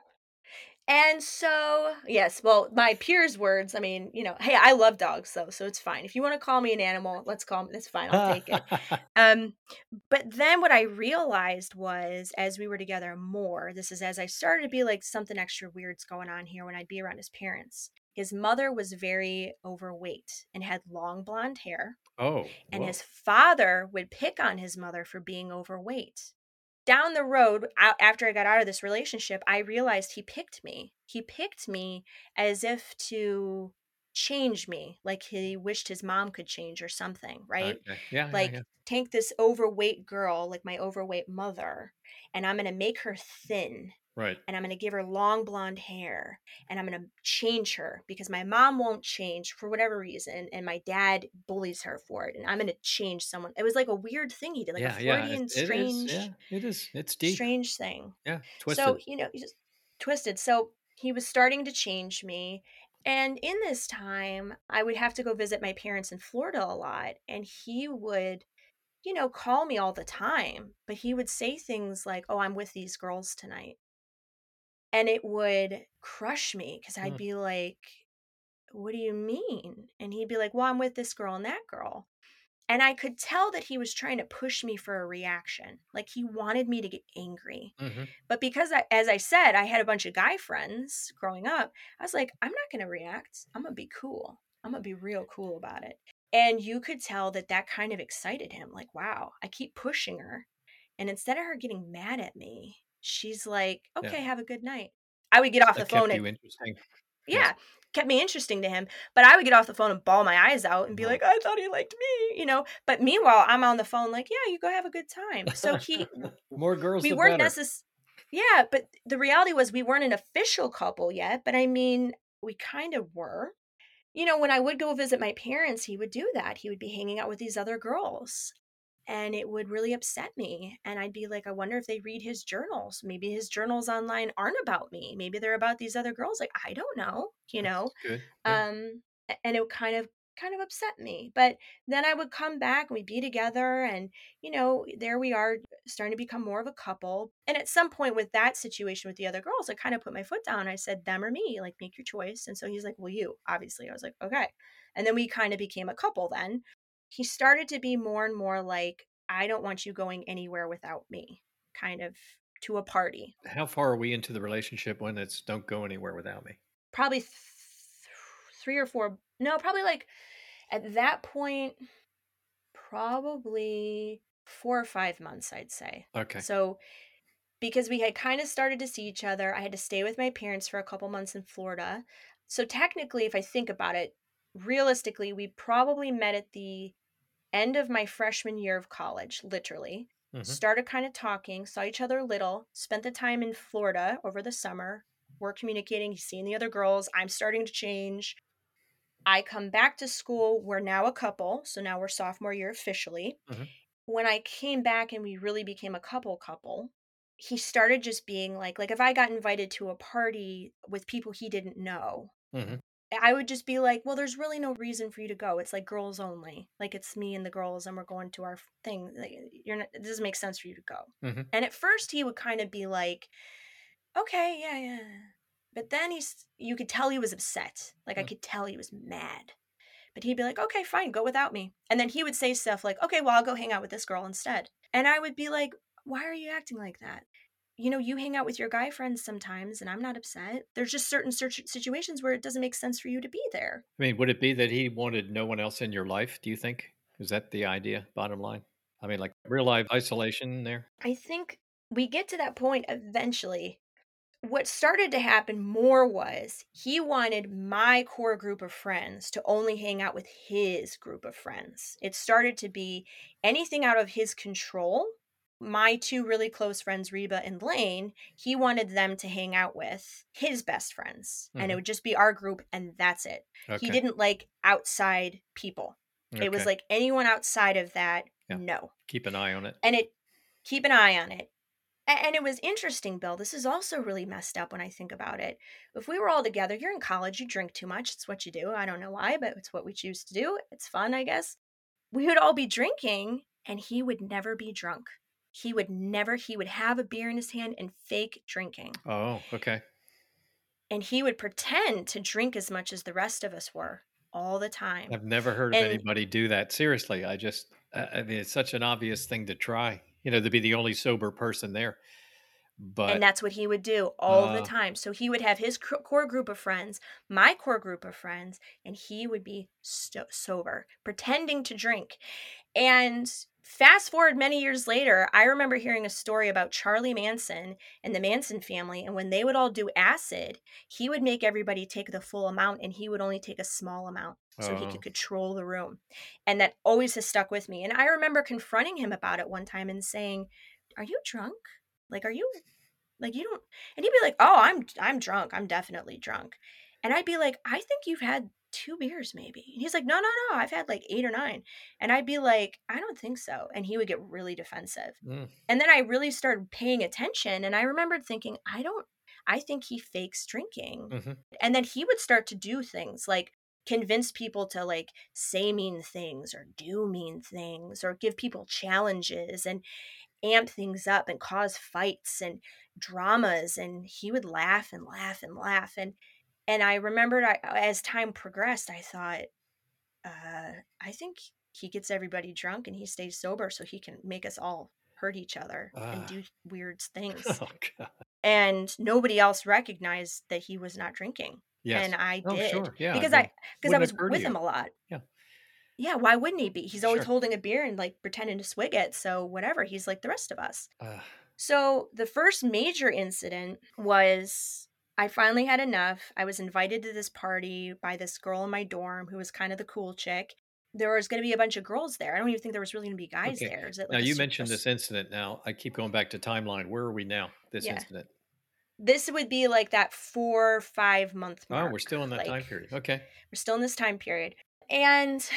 And so, yes, well, my peers' words, I mean, you know, hey, I love dogs though, so it's fine. If you wanna call me an animal, let's call me that's fine, I'll take it. Um, but then what I realized was as we were together more, this is as I started to be like something extra weird's going on here when I'd be around his parents. His mother was very overweight and had long blonde hair, Oh, and his whoa. father would pick on his mother for being overweight. Down the road, a- after I got out of this relationship, I realized he picked me. He picked me as if to change me, like he wished his mom could change or something, right? Okay. Yeah, yeah, Like, yeah. take this overweight girl, like my overweight mother, and I'm going to make her thin Right. and I'm going to give her long blonde hair and I'm going to change her because my mom won't change for whatever reason and my dad bullies her for it and I'm going to change someone. It was like a weird thing he did, like a Yeah, yeah. It, Freudian it is. Yeah, strange it is. It's deep. strange thing. Yeah, So, twisted. you know, he just twisted. So, he was starting to change me and in this time, I would have to go visit my parents in Florida a lot and he would you know, call me all the time, but he would say things like, "Oh, I'm with these girls tonight." And it would crush me because I'd Mm, be like, "What do you mean?" And he'd be like, "Well, I'm with this girl and that girl." And I could tell that he was trying to push me for a reaction. Like he wanted me to get angry. mhm. But because I, as I said, I had a bunch of guy friends growing up, I was like, I'm not going to react. I'm going to be cool. I'm going to be real cool about it. And you could tell that that kind of excited him. Like, wow, I keep pushing her. And instead of her getting mad at me, she's like, Yeah, okay, have a good night. I would get off the that phone kept and you interesting. Yes. yeah, kept me interesting to him, but I would get off the phone and bawl my eyes out and be Wow. like, "I thought he liked me," you know? But meanwhile, I'm on the phone like, "Yeah, you go have a good time." So he w w More girls, we the weren't better. necess Yeah, but the reality was we weren't an official couple yet, but I mean, we kind of were. You know, when I would go visit my parents, he would do that. He would be hanging out with these other girls, and it would really upset me, and I'd be like, "I wonder if they read his journals. Maybe his journals online aren't about me. Maybe they're about these other girls." Like, I don't know, you know? That's good. Yeah. Um, a and it kind of kind of upset me. But then I would come back and we'd be together and, you know, there we are starting to become more of a couple. And at some point with that situation with the other girls, I kind of put my foot down. I said, them or me, like, make your choice. And so he's like, well, you, obviously. I was like, okay. And then we kind of became a couple then. He started to be more and more like, I don't want you going anywhere without me, kind of to a party. How far are we into the relationship when it's don't go anywhere without me? Probably th- three or four, no, probably like at that point, probably four or five months, I'd say. Okay. So, because we had kind of started to see each other, I had to stay with my parents for a couple months in Florida. So, technically, if I think about it, realistically, we probably met at the end of my freshman year of college, literally. Mhm. Started kind of talking, saw each other a little, spent the time in Florida over the summer. We're communicating, he's seeing the other girls. I'm starting to change. I come back to school. We're now a couple. So now we're sophomore year officially. Mhm. When I came back and we really became a couple couple, he started just being like like if I got invited to a party with people he didn't know, Mhm. I would just be like, "Well, there's really no reason for you to go. It's like girls only. Like it's me and the girls and we're going to our f- thing. Like, you're not it doesn't make sense for you to go." Mhm. And at first he would kind of be like, "Okay, yeah, yeah." But then he's you could tell he was upset. Like I Mm. could tell he was mad. But he'd be like, "Okay, fine, go without me." And then he would say stuff like, "Okay, well, I'll go hang out with this girl instead." And I would be like, "Why are you acting like that? You know, you hang out with your guy friends sometimes, and I'm not upset. There's just certain situ- situations where it doesn't make sense for you to be there." I mean, would it be that he wanted no one else in your life, do you think? Is that the idea, bottom line? I mean, like, real life isolation there? I think we get to that point eventually. What started to happen more was he wanted my core group of friends to only hang out with his group of friends. It started to be anything out of his control. My two really close friends, Reba and Lane, he wanted them to hang out with his best friends. And it Mhm. would just be our group, and that's it. He Okay. didn't like outside people. It was Okay. like anyone outside of that, Yeah. no. Keep an eye on it. And it, keep an eye on it. A- And it was interesting, Bill. This is also really messed up when I think about it. If we were all together, you're in college, you drink too much. It's what you do. I don't know why, but it's what we choose to do. It's fun, I guess. We would all be drinking, and he would never be drunk. He would never, he would have a beer in his hand and fake drinking. Oh, okay. And he would pretend to drink as much as the rest of us were all the time. I've never heard of And anybody do that. Seriously, I just I I mean, it's such an obvious thing to try, you know, to be the only sober person there. And But, that's what he would do all the uh time. So he would have his cr- core group of friends, my core group of friends, and he would be sto- sober, pretending to drink. And fast forward many years later, I remember hearing a story about Charlie Manson and the Manson family. And when they would all do acid, he would make everybody take the full amount and he would only take a small amount so he could oh, control the room. And that always has stuck with me. And I remember confronting him about it one time and saying, "Are you drunk? Like, are you like, you don't," and he'd be like, "Oh, I'm I'm drunk. I'm definitely drunk." And I'd be like, "I think you've had two beers maybe." And he's like, "No, no, no. I've had like eight or nine." And I'd be like, "I don't think so." And he would get really defensive. mm, And then I really started paying attention and I remembered thinking, "I don't I think he fakes drinking." mhm. And then he would start to do things like convince people to like say mean things or do mean things or give people challenges and amp things up and cause fights and dramas, and he would laugh and laugh and laugh. And and I remembered, I as time progressed, I thought, uh I think he gets everybody drunk and he stays sober so he can make us all hurt each other and Ah, do weird things. oh, god. And nobody else recognized that he was not drinking, Yes. and I Oh, did, sure, yeah, I because i mean, because I wouldn't was occur to with you. him a lot. Yeah, Yeah, why wouldn't he be? He's always sure. holding a beer and like pretending to swig it, so whatever, he's like the rest of us. Uh, So the first major incident was I finally had enough. I was invited to this party by this girl in my dorm who was kind of the cool chick. There was going to be a bunch of girls there. I don't even think there was really going to be guys okay. there. Is it Now like a you super? mentioned this incident now, I keep going back to timeline. Where are we now, this Yeah. incident? This would be like that four five month Oh, we're mark. still in that Like time period. Okay. we're still in this time period. And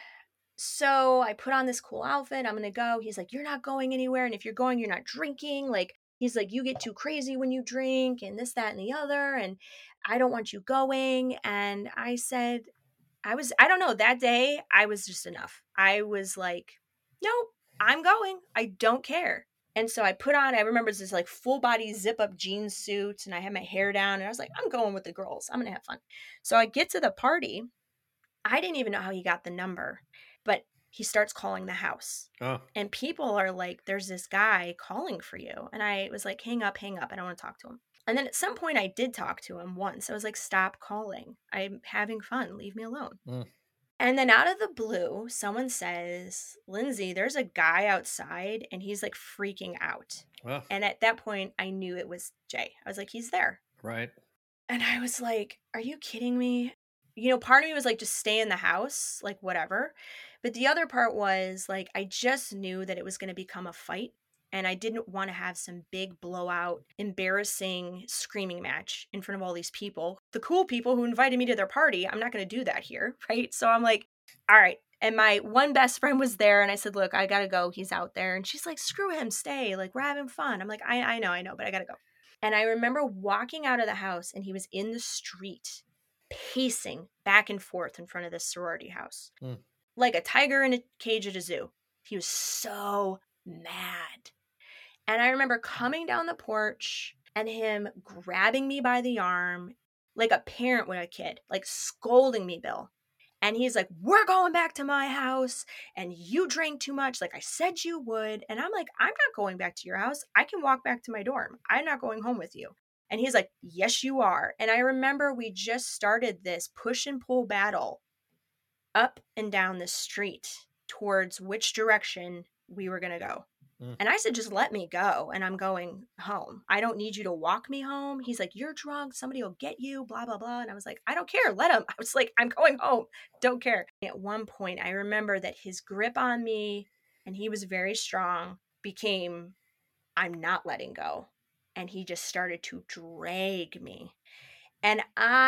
so I put on this cool outfit. I'm going to go. He's like, "You're not going anywhere. And if you're going, you're not drinking." Like, he's like, "You get too crazy when you drink and this, that, and the other. And I don't want you going." And I said, I was I don't know, that day, I was just enough. I was like, "Nope, I'm going. I don't care." And so I put on I remember this, like, full body zip-up jean suit, and I had my hair down, and I was like, "I'm going with the girls. I'm gonna have fun." So I get to the party. I didn't even know how he got the number, but he starts calling the house. Oh, And people are like, "There's this guy calling for you." And I was like, "Hang up, hang up. I don't want to talk to him." And then at some point I did talk to him once. I was like, "Stop calling. I'm having fun. Leave me alone." mm, And then out of the blue, someone says, "Lindsay, there's a guy outside and he's like freaking out." well, And at that point, I knew it was Jay. I was like, "He's there." right. And I was like, "Are you kidding me?" You know, part of me was like, just stay in the house, like, whatever. But the other part was like, I just knew that it was going to become a fight. And I didn't want to have some big blowout, embarrassing screaming match in front of all these people. The cool people who invited me to their party, I'm not going to do that here. Right. So I'm like, all right. And my one best friend was there. And I said, "Look, I got to go. He's out there." And she's like, "Screw him. Stay. Like, we're having fun." I'm like, I, I know, I know, but I got to go. And I remember walking out of the house and he was in the street, pacing back and forth in front of this sorority house, Mm. like a tiger in a cage at a zoo. He was so mad. And I remember coming down the porch and him grabbing me by the arm, like a parent with a kid, like scolding me, "Bill." And he's like, "We're going back to my house. And you drank too much, like I said you would." And I'm like, "I'm not going back to your house. I can walk back to my dorm. I'm not going home with you." And he's like, "Yes, you are." And I remember we just started this push and pull battle up and down the street towards which direction we were going to go. Mm. And I said, "Just let me go. And I'm going home. I don't need you to walk me home." He's like, "You're drunk. Somebody will get you, blah, blah, blah." And I was like, "I don't care. Let him." I was like, "I'm going home. Don't care." At one point, I remember that his grip on me, and he was very strong, became, "I'm not letting go." And he just started to drag me. And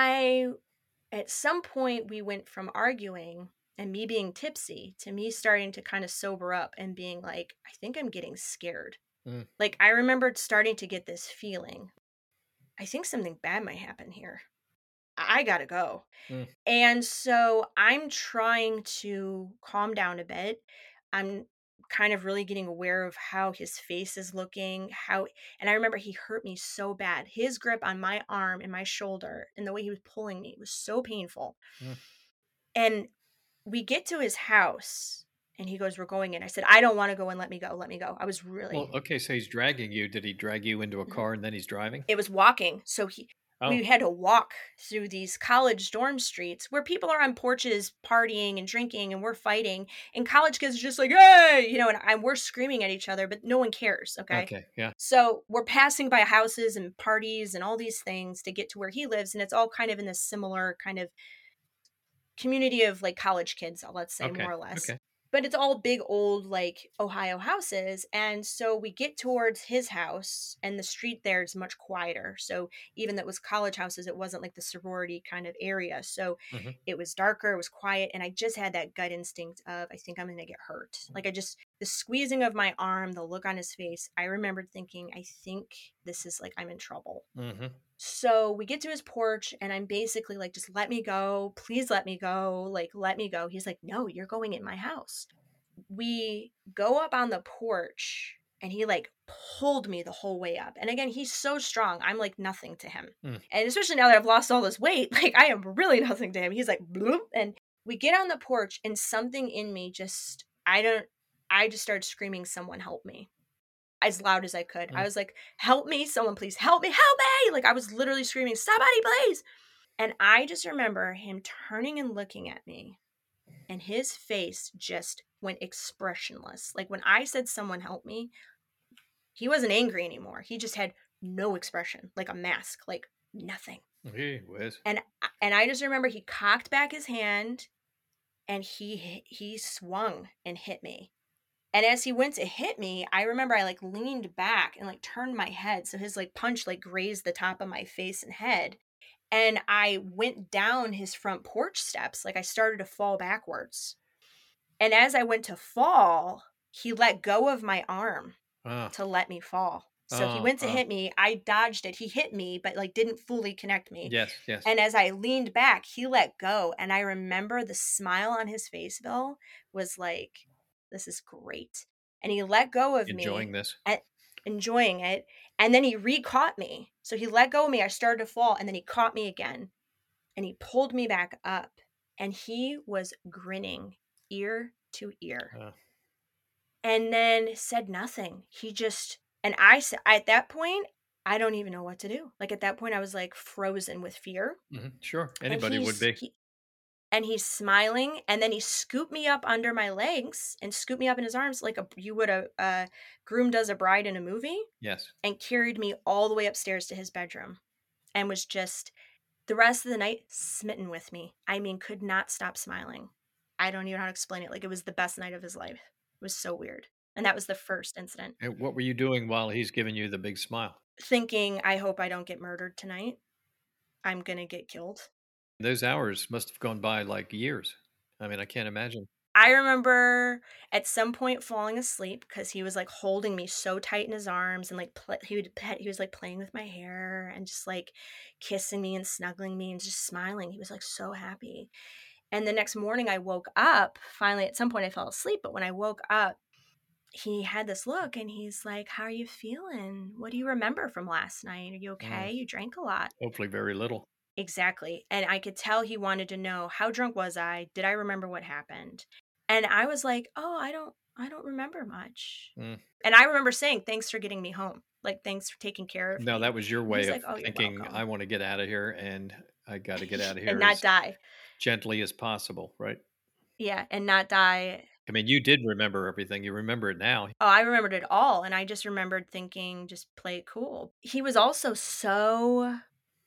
I, at some point, we went from arguing and me being tipsy to me starting to kind of sober up and being like, "I think I'm getting scared." Mm. Like, I remembered starting to get this feeling, "I think something bad might happen here. I, I gotta go." Mm. And so I'm trying to calm down a bit. I'm kind of really getting aware of how his face is looking, how, and I remember he hurt me so bad. His grip on my arm and my shoulder and the way he was pulling me was so painful. Mm. And we get to his house and he goes, "We're going in." I said, "I don't want to go in. Let me go. Let me go." I was Well, really, okay, so he's dragging you. Did he drag you into a Mhm. car and then he's driving? It was walking. So he, Oh, we had to walk through these college dorm streets where people are on porches partying and drinking and we're fighting. And college kids are just like, "Hey," you know, and, and we're screaming at each other, but no one cares. Okay. okay, yeah. So we're passing by houses and parties and all these things to get to where he lives. And it's all kind of in this similar kind of community of like college kids, let's say, Okay, more or less. okay. But it's all big old like Ohio houses. And so we get towards his house and the street there is much quieter. So even though it was college houses, it wasn't like the sorority kind of area. So Mhm. it was darker, it was quiet, and I just had that gut instinct of, I think I'm gonna get hurt. Like, I just, the squeezing of my arm, the look on his face, I remembered thinking, I think this is like I'm in trouble. Mhm. So we get to his porch and I'm basically like, "Just let me go. Please let me go. Like, let me go." He's like, "No, you're going in my house." We go up on the porch and he like pulled me the whole way up. And again, he's so strong. I'm like nothing to him. Mm. And especially now that I've lost all this weight, like I am really nothing to him. He's like, bloop. And we get on the porch and something in me just, I don't, I just started screaming, "Someone help me," as loud as I could. I Mm. was like, "Help me, someone please help me, help me." Like I was literally screaming, "Somebody please." And I just remember him turning and looking at me and his face just went expressionless. Like when I said, "Someone help me," he wasn't angry anymore. He just had no expression, like a mask, like nothing. Gee whiz. And and I just remember he cocked back his hand and he he swung and hit me. And as he went to hit me, I remember I like leaned back and like turned my head. So his like punch like grazed the top of my face and head. And I went down his front porch steps. Like I started to fall backwards. And as I went to fall, he let go of my arm Ah, to let me fall. So he Oh, went to oh, hit me, I dodged it. He hit me, but, like, didn't fully connect me. yes, yes. And as I leaned back, he let go, and I remember the smile on his face, Bill, was like, "This is great." And he let go of Enjoying me, this. and enjoying it, and then he re-caught me. So he let go of me, I started to fall, and then he caught me again, and he pulled me back up, and he was grinning ear to ear, Uh, and then said nothing. He just and I said at that point, I don't even know what to do. Like, at that point, I was, like, frozen with fear, mhm, sure. and Anybody would he's be. he and he's smiling, and then he scooped me up under my legs and scooped me up in his arms like a you would a a groom does a bride in a movie, Yes. and carried me all the way upstairs to his bedroom, and was just the rest of the night smitten with me. I mean, could not stop smiling. I don't even know how to explain it. Like, it was the best night of his life. It was so weird. And that was the first incident. And what were you doing while he's giving you the big smile? Thinking, I hope I don't get murdered tonight. I'm gonna get killed. Those hours must have gone by like years. I mean, I can't imagine. I remember at some point falling asleep because he was, like, holding me so tight in his arms and, like, pla he would pet he was, like, playing with my hair and just, like, kissing me and snuggling me and just smiling. He was, like, so happy. And the next morning I woke up, finally at some point I fell asleep, but when I woke up, he had this look and he's like, "How are you feeling? What do you remember from last night? Are you Mm, okay? You drank a lot." hopefully, very little. Exactly. And I could tell he wanted to know, how drunk was I? Did I remember what happened? And I was like, "Oh, I don't I don't remember much." Mm. And I remember saying, "Thanks for getting me home. Like, thanks for taking care of No, me." that was your And way he's of like, "Oh, you're thinking, I welcome." want to get out of here and I got to get out of And here not as die. gently as possible, right? Yeah, and not die. I mean, you did remember everything. You remember it now. Oh, I remembered it all, and I just remembered thinking, "Just play it cool." He was also so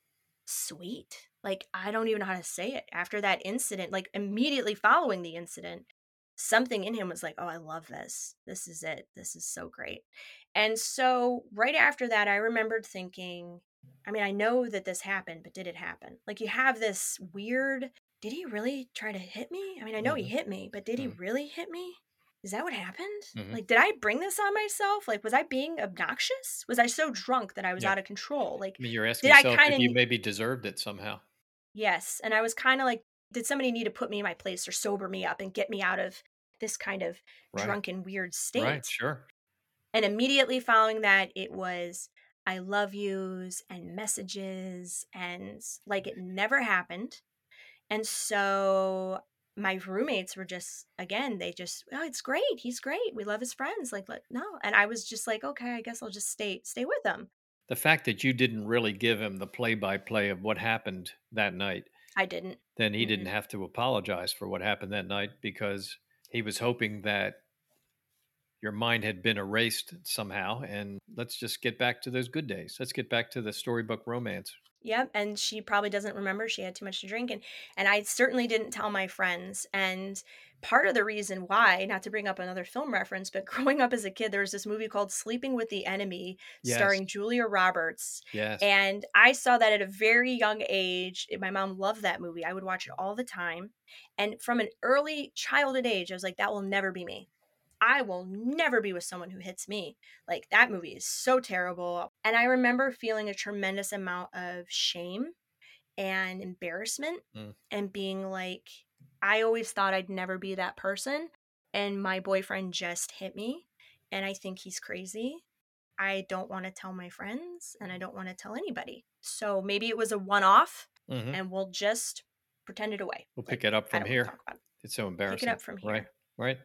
sweet. Like, I don't even know how to say it. After that incident, like, immediately following the incident, something in him was like, "Oh, I love this. This is it. This is so great." And so, right after that, I remembered thinking, I mean, I know that this happened, but did it happen? Like, you have this weird, did he really try to hit me? I mean, I know he Hmm. hit me, but did he Hmm. really hit me? Is that what happened? Hmm. Like, did I bring this on myself? Like, was I being obnoxious? Was I so drunk that I was Yeah. out of control? Like, I mean, you're asking did I yourself if kind you of maybe deserved it somehow. Yes, and I was kinda like, did somebody need to put me in my place or sober me up and get me out of this kind of Right. drunken, weird Right. state? Sure. And immediately following that, it was I love yous and messages and like it never happened. And so my roommates were just again, they just, "Oh, it's great. He's great. We love his friends." Like, like no. And I was just like, "Okay, I guess I'll just stay stay with him." The fact that you didn't really give him the play by play of what happened that night, I didn't. then he didn't Mm-mm. have to apologize for what happened that night because he was hoping that your mind had been erased somehow. And let's just get back to those good days. Let's get back to the storybook romance. Yep, and she probably doesn't remember, she had too much to drink, and and I certainly didn't tell my friends, and part of the reason why, not to bring up another film reference, but growing up as a kid, there was this movie called Sleeping with the Enemy Yes. starring Julia Roberts, Yes. and I saw that at a very young age. My mom loved that movie, I would watch it all the time, and from an early childhood age, I was like, "That will never be me. I will never be with someone who hits me. Like, that movie is so terrible." And I remember feeling a tremendous amount of shame and embarrassment Mm. and being like, I always thought I'd never be that person. And my boyfriend just hit me. And I think he's crazy. I don't want to tell my friends and I don't want to tell anybody. So maybe it was a one off Hmm. and we'll just pretend it away. We'll pick Like, it up I from don't want to here. talk about it. It's so Pick it embarrassing. up from Right. here. Right.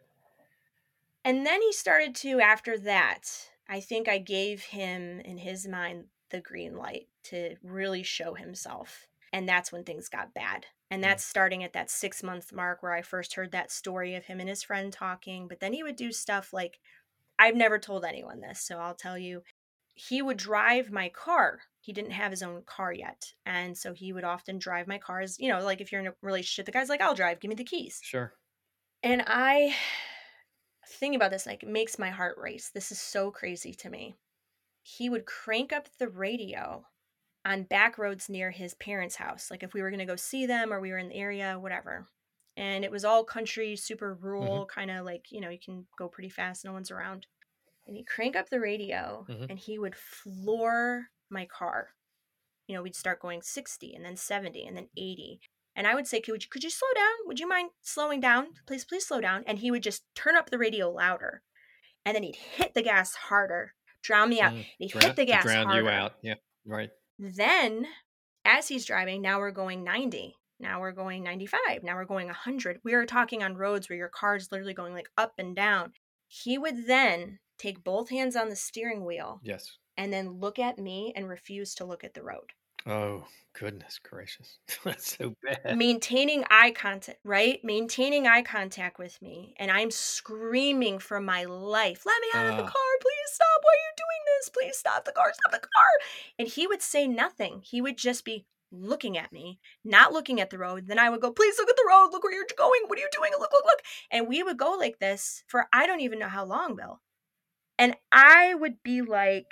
And then he started to, after that, I think I gave him, in his mind, the green light to really show himself. And that's when things got bad. And Mm. that's starting at that six month mark where I first heard that story of him and his friend talking. But then he would do stuff like, I've never told anyone this, so I'll tell you. He would drive my car. He didn't have his own car yet. And so he would often drive my cars. You know, like if you're in a relationship, the guy's like, I'll drive, give me the keys. Sure. And I thinking about this, like, it makes my heart race. This is so crazy to me. He would crank up the radio on back roads near his parents' house, like if we were going to go see them or we were in the area, whatever. And it was all country, super Hmm. rural, kind of like, you know, you can go pretty fast, no one's around. and he'd crank up the radio Mhm. and he would floor my car. You know, we'd start going sixty and then seventy and then eighty. And I would say, could you, could you slow down? Would you mind slowing down? Please, please slow down. And he would just turn up the radio louder. And then he'd hit the gas harder, drown me out. Mm. And he'd hit Drown the to gas drown you harder. out. Yeah. Right. Then, as he's driving, now we're going ninety. Now we're going ninety-five. Now we're going one hundred. We are talking on roads where your car is literally going like up and down. He would then take both hands on the steering wheel Yes. and then look at me and refuse to look at the road. Oh, goodness gracious. That's so bad. Maintaining eye contact, right? Maintaining eye contact with me. And I'm screaming for my life. Let me out of the Ah. car. Please stop. Why are you doing this? Please stop the car. Stop the car. And he would say nothing. He would just be looking at me, not looking at the road. Then I would go, please look at the road. Look where you're going. What are you doing? Look, look, look. And we would go like this for I don't even know how long, Bill. And I would be like,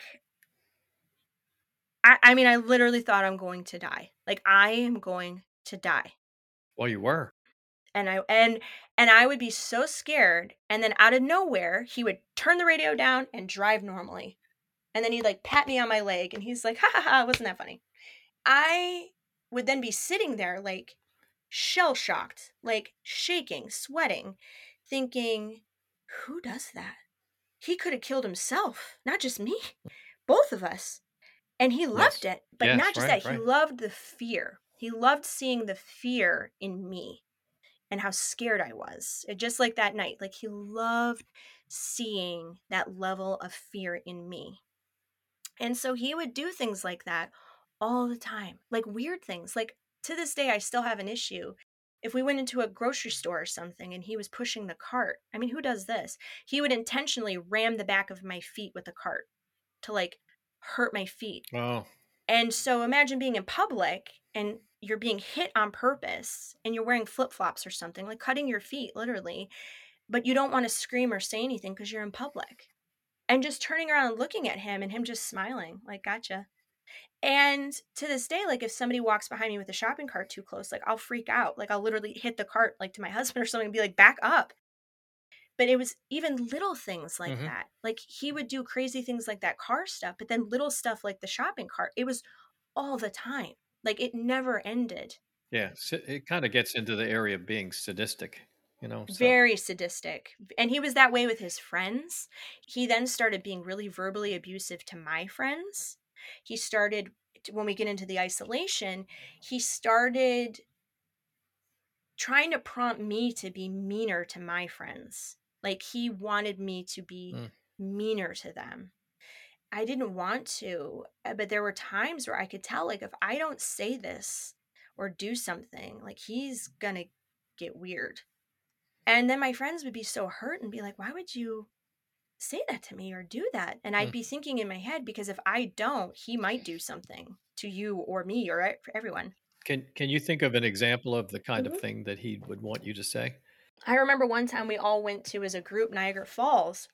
I, I mean, I literally thought I'm going to die. Like, I am going to die. Well, you were. And I and and I would be so scared, and then out of nowhere, he would turn the radio down and drive normally. And then he'd like pat me on my leg and he's like, ha ha ha, wasn't that funny? I would then be sitting there like shell shocked, like shaking, sweating, thinking, who does that? He could have killed himself, not just me, both of us. And he loved Yes. it. But Yes. not just Right. that, he Right. loved the fear. He loved seeing the fear in me and how scared I was. It, just like that night, like he loved seeing that level of fear in me. And so he would do things like that all the time, like weird things. Like to this day, I still have an issue. If we went into a grocery store or something and he was pushing the cart, I mean, who does this? He would intentionally ram the back of my feet with the cart to like hurt my feet. Oh. And so imagine being in public and you're being hit on purpose and you're wearing flip-flops or something, like cutting your feet literally, but you don't want to scream or say anything because you're in public. And just turning around and looking at him and him just smiling, like, gotcha. And to this day, like if somebody walks behind me with a shopping cart too close, like I'll freak out. Like I'll literally hit the cart like to my husband or something and be like, back up. But it was even little things like Mhm. that. Like he would do crazy things like that car stuff, but then little stuff like the shopping cart. It was all the time. Like it never ended. Yeah. So it kinda gets into the area of being sadistic, you know, so Very sadistic. And he was that way with his friends. He then started being really verbally abusive to my friends. He started, when we get into the isolation, he started trying to prompt me to be meaner to my friends. Like he wanted me to be Mm. meaner to them. I didn't want to, uh, but there were times where I could tell, like, if I don't say this or do something, like, he's gonna get weird. And then my friends would be so hurt and be like, why would you say that to me or do that? And I'd Mm. be thinking in my head, because if I don't, he might do something to you or me or e- for everyone. Can can you think of an example of the kind of Mhm. thing that he would want you to say? I remember one time we all went to, as a group, Niagara Falls,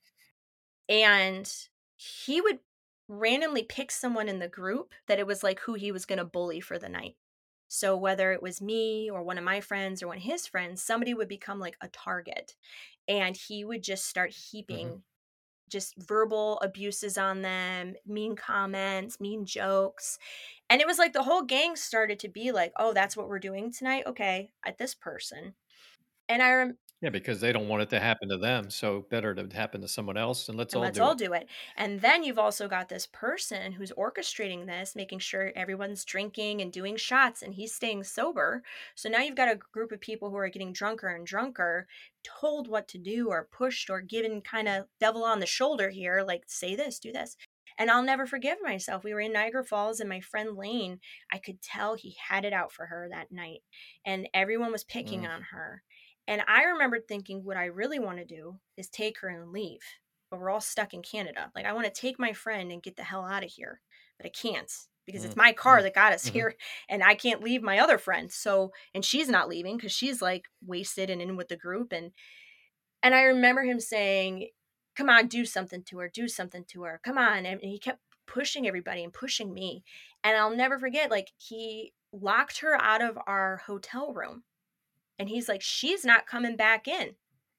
and he would randomly pick someone in the group that it was like who he was going to bully for the night. So whether it was me or one of my friends or one of his friends, somebody would become like a target, and he would just start Mhm. heaping just verbal abuses on them, mean comments, mean jokes. And it was like the whole gang started to be like, "Oh, that's what we're doing tonight. Okay, at this person." And I rem- Yeah, because they don't want it to happen to them, so better to happen to someone else, and let's and all let's do all it. do it. And then you've also got this person who's orchestrating this, making sure everyone's drinking and doing shots and he's staying sober. So now you've got a group of people who are getting drunker and drunker, told what to do or pushed or given kind of devil on the shoulder here, like say this, do this. And I'll never forgive myself. We were in Niagara Falls and my friend Lane, I could tell he had it out for her that night. And everyone was picking Mm. on her. And I remembered thinking, what I really want to do is take her and leave, but we're all stuck in Canada. Like, I want to take my friend and get the hell out of here, but I can't because it's Mm. my car Mm. that got us Mhm. here, and I can't leave my other friend. So, and she's not leaving because she's like wasted and in with the group. And and I remember him saying, "Come on, do something to her, do something to her. Come on." And he kept pushing everybody and pushing me. And I'll never forget, like, he locked her out of our hotel room. And he's like, "She's not coming back in."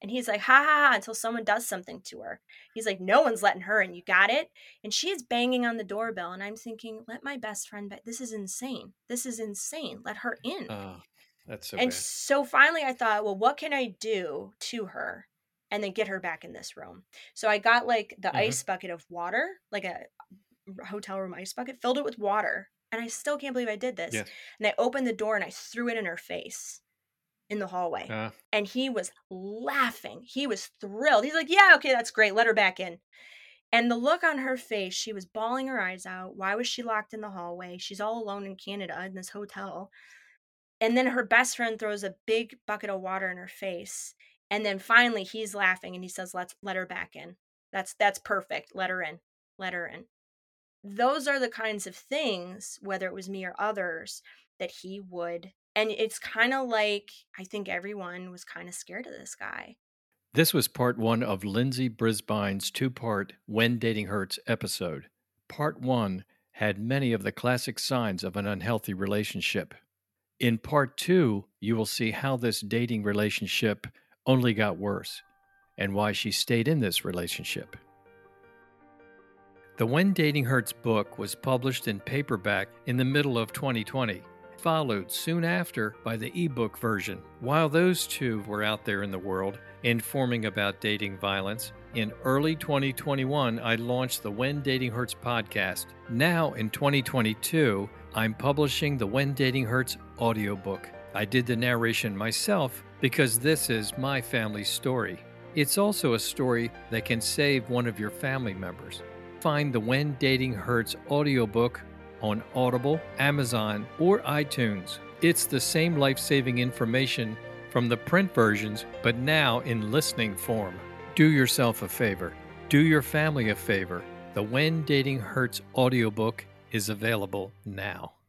And he's like, ha ha ha, until someone does something to her. He's like, no one's letting her in. You got it? And she is banging on the doorbell. And I'm thinking, let my best friend back. This is insane. This is insane. Let her in. Oh, that's so And bad. so finally I thought, well, what can I do to her and then get her back in this room? So I got like the Hmm. ice bucket of water, like a hotel room ice bucket, filled it with water. And I still can't believe I did this. Yes. And I opened the door and I threw it in her face in the hallway. Uh, And he was laughing. He was thrilled. He's like, yeah, okay, that's great. Let her back in. And the look on her face, she was bawling her eyes out. Why was she locked in the hallway? She's all alone in Canada in this hotel. And then her best friend throws a big bucket of water in her face. And then finally he's laughing and he says, Let's let her back in. That's that's perfect. Let her in. Let her in. Those are the kinds of things, whether it was me or others, that he would. And it's kind of like I think everyone was kind of scared of this guy. this was part one of Lindsay Brisbine's two part When Dating Hurts episode. Part one had many of the classic signs of an unhealthy relationship. In part two, you will see how this dating relationship only got worse and why she stayed in this relationship. The When Dating Hurts book was published in paperback in the middle of twenty twenty, followed soon after by the ebook version. While those two were out there in the world informing about dating violence, in early twenty twenty-one, I launched the When Dating Hurts podcast. Now in twenty twenty-two, I'm publishing the When Dating Hurts audiobook. I did the narration myself because this is my family's story. It's also a story that can save one of your family members. Find the When Dating Hurts audiobook on Audible, Amazon, or iTunes. It's the same life-saving information from the print versions, but now in listening form. Do yourself a favor. Do your family a favor. The When Dating Hurts audiobook is available now.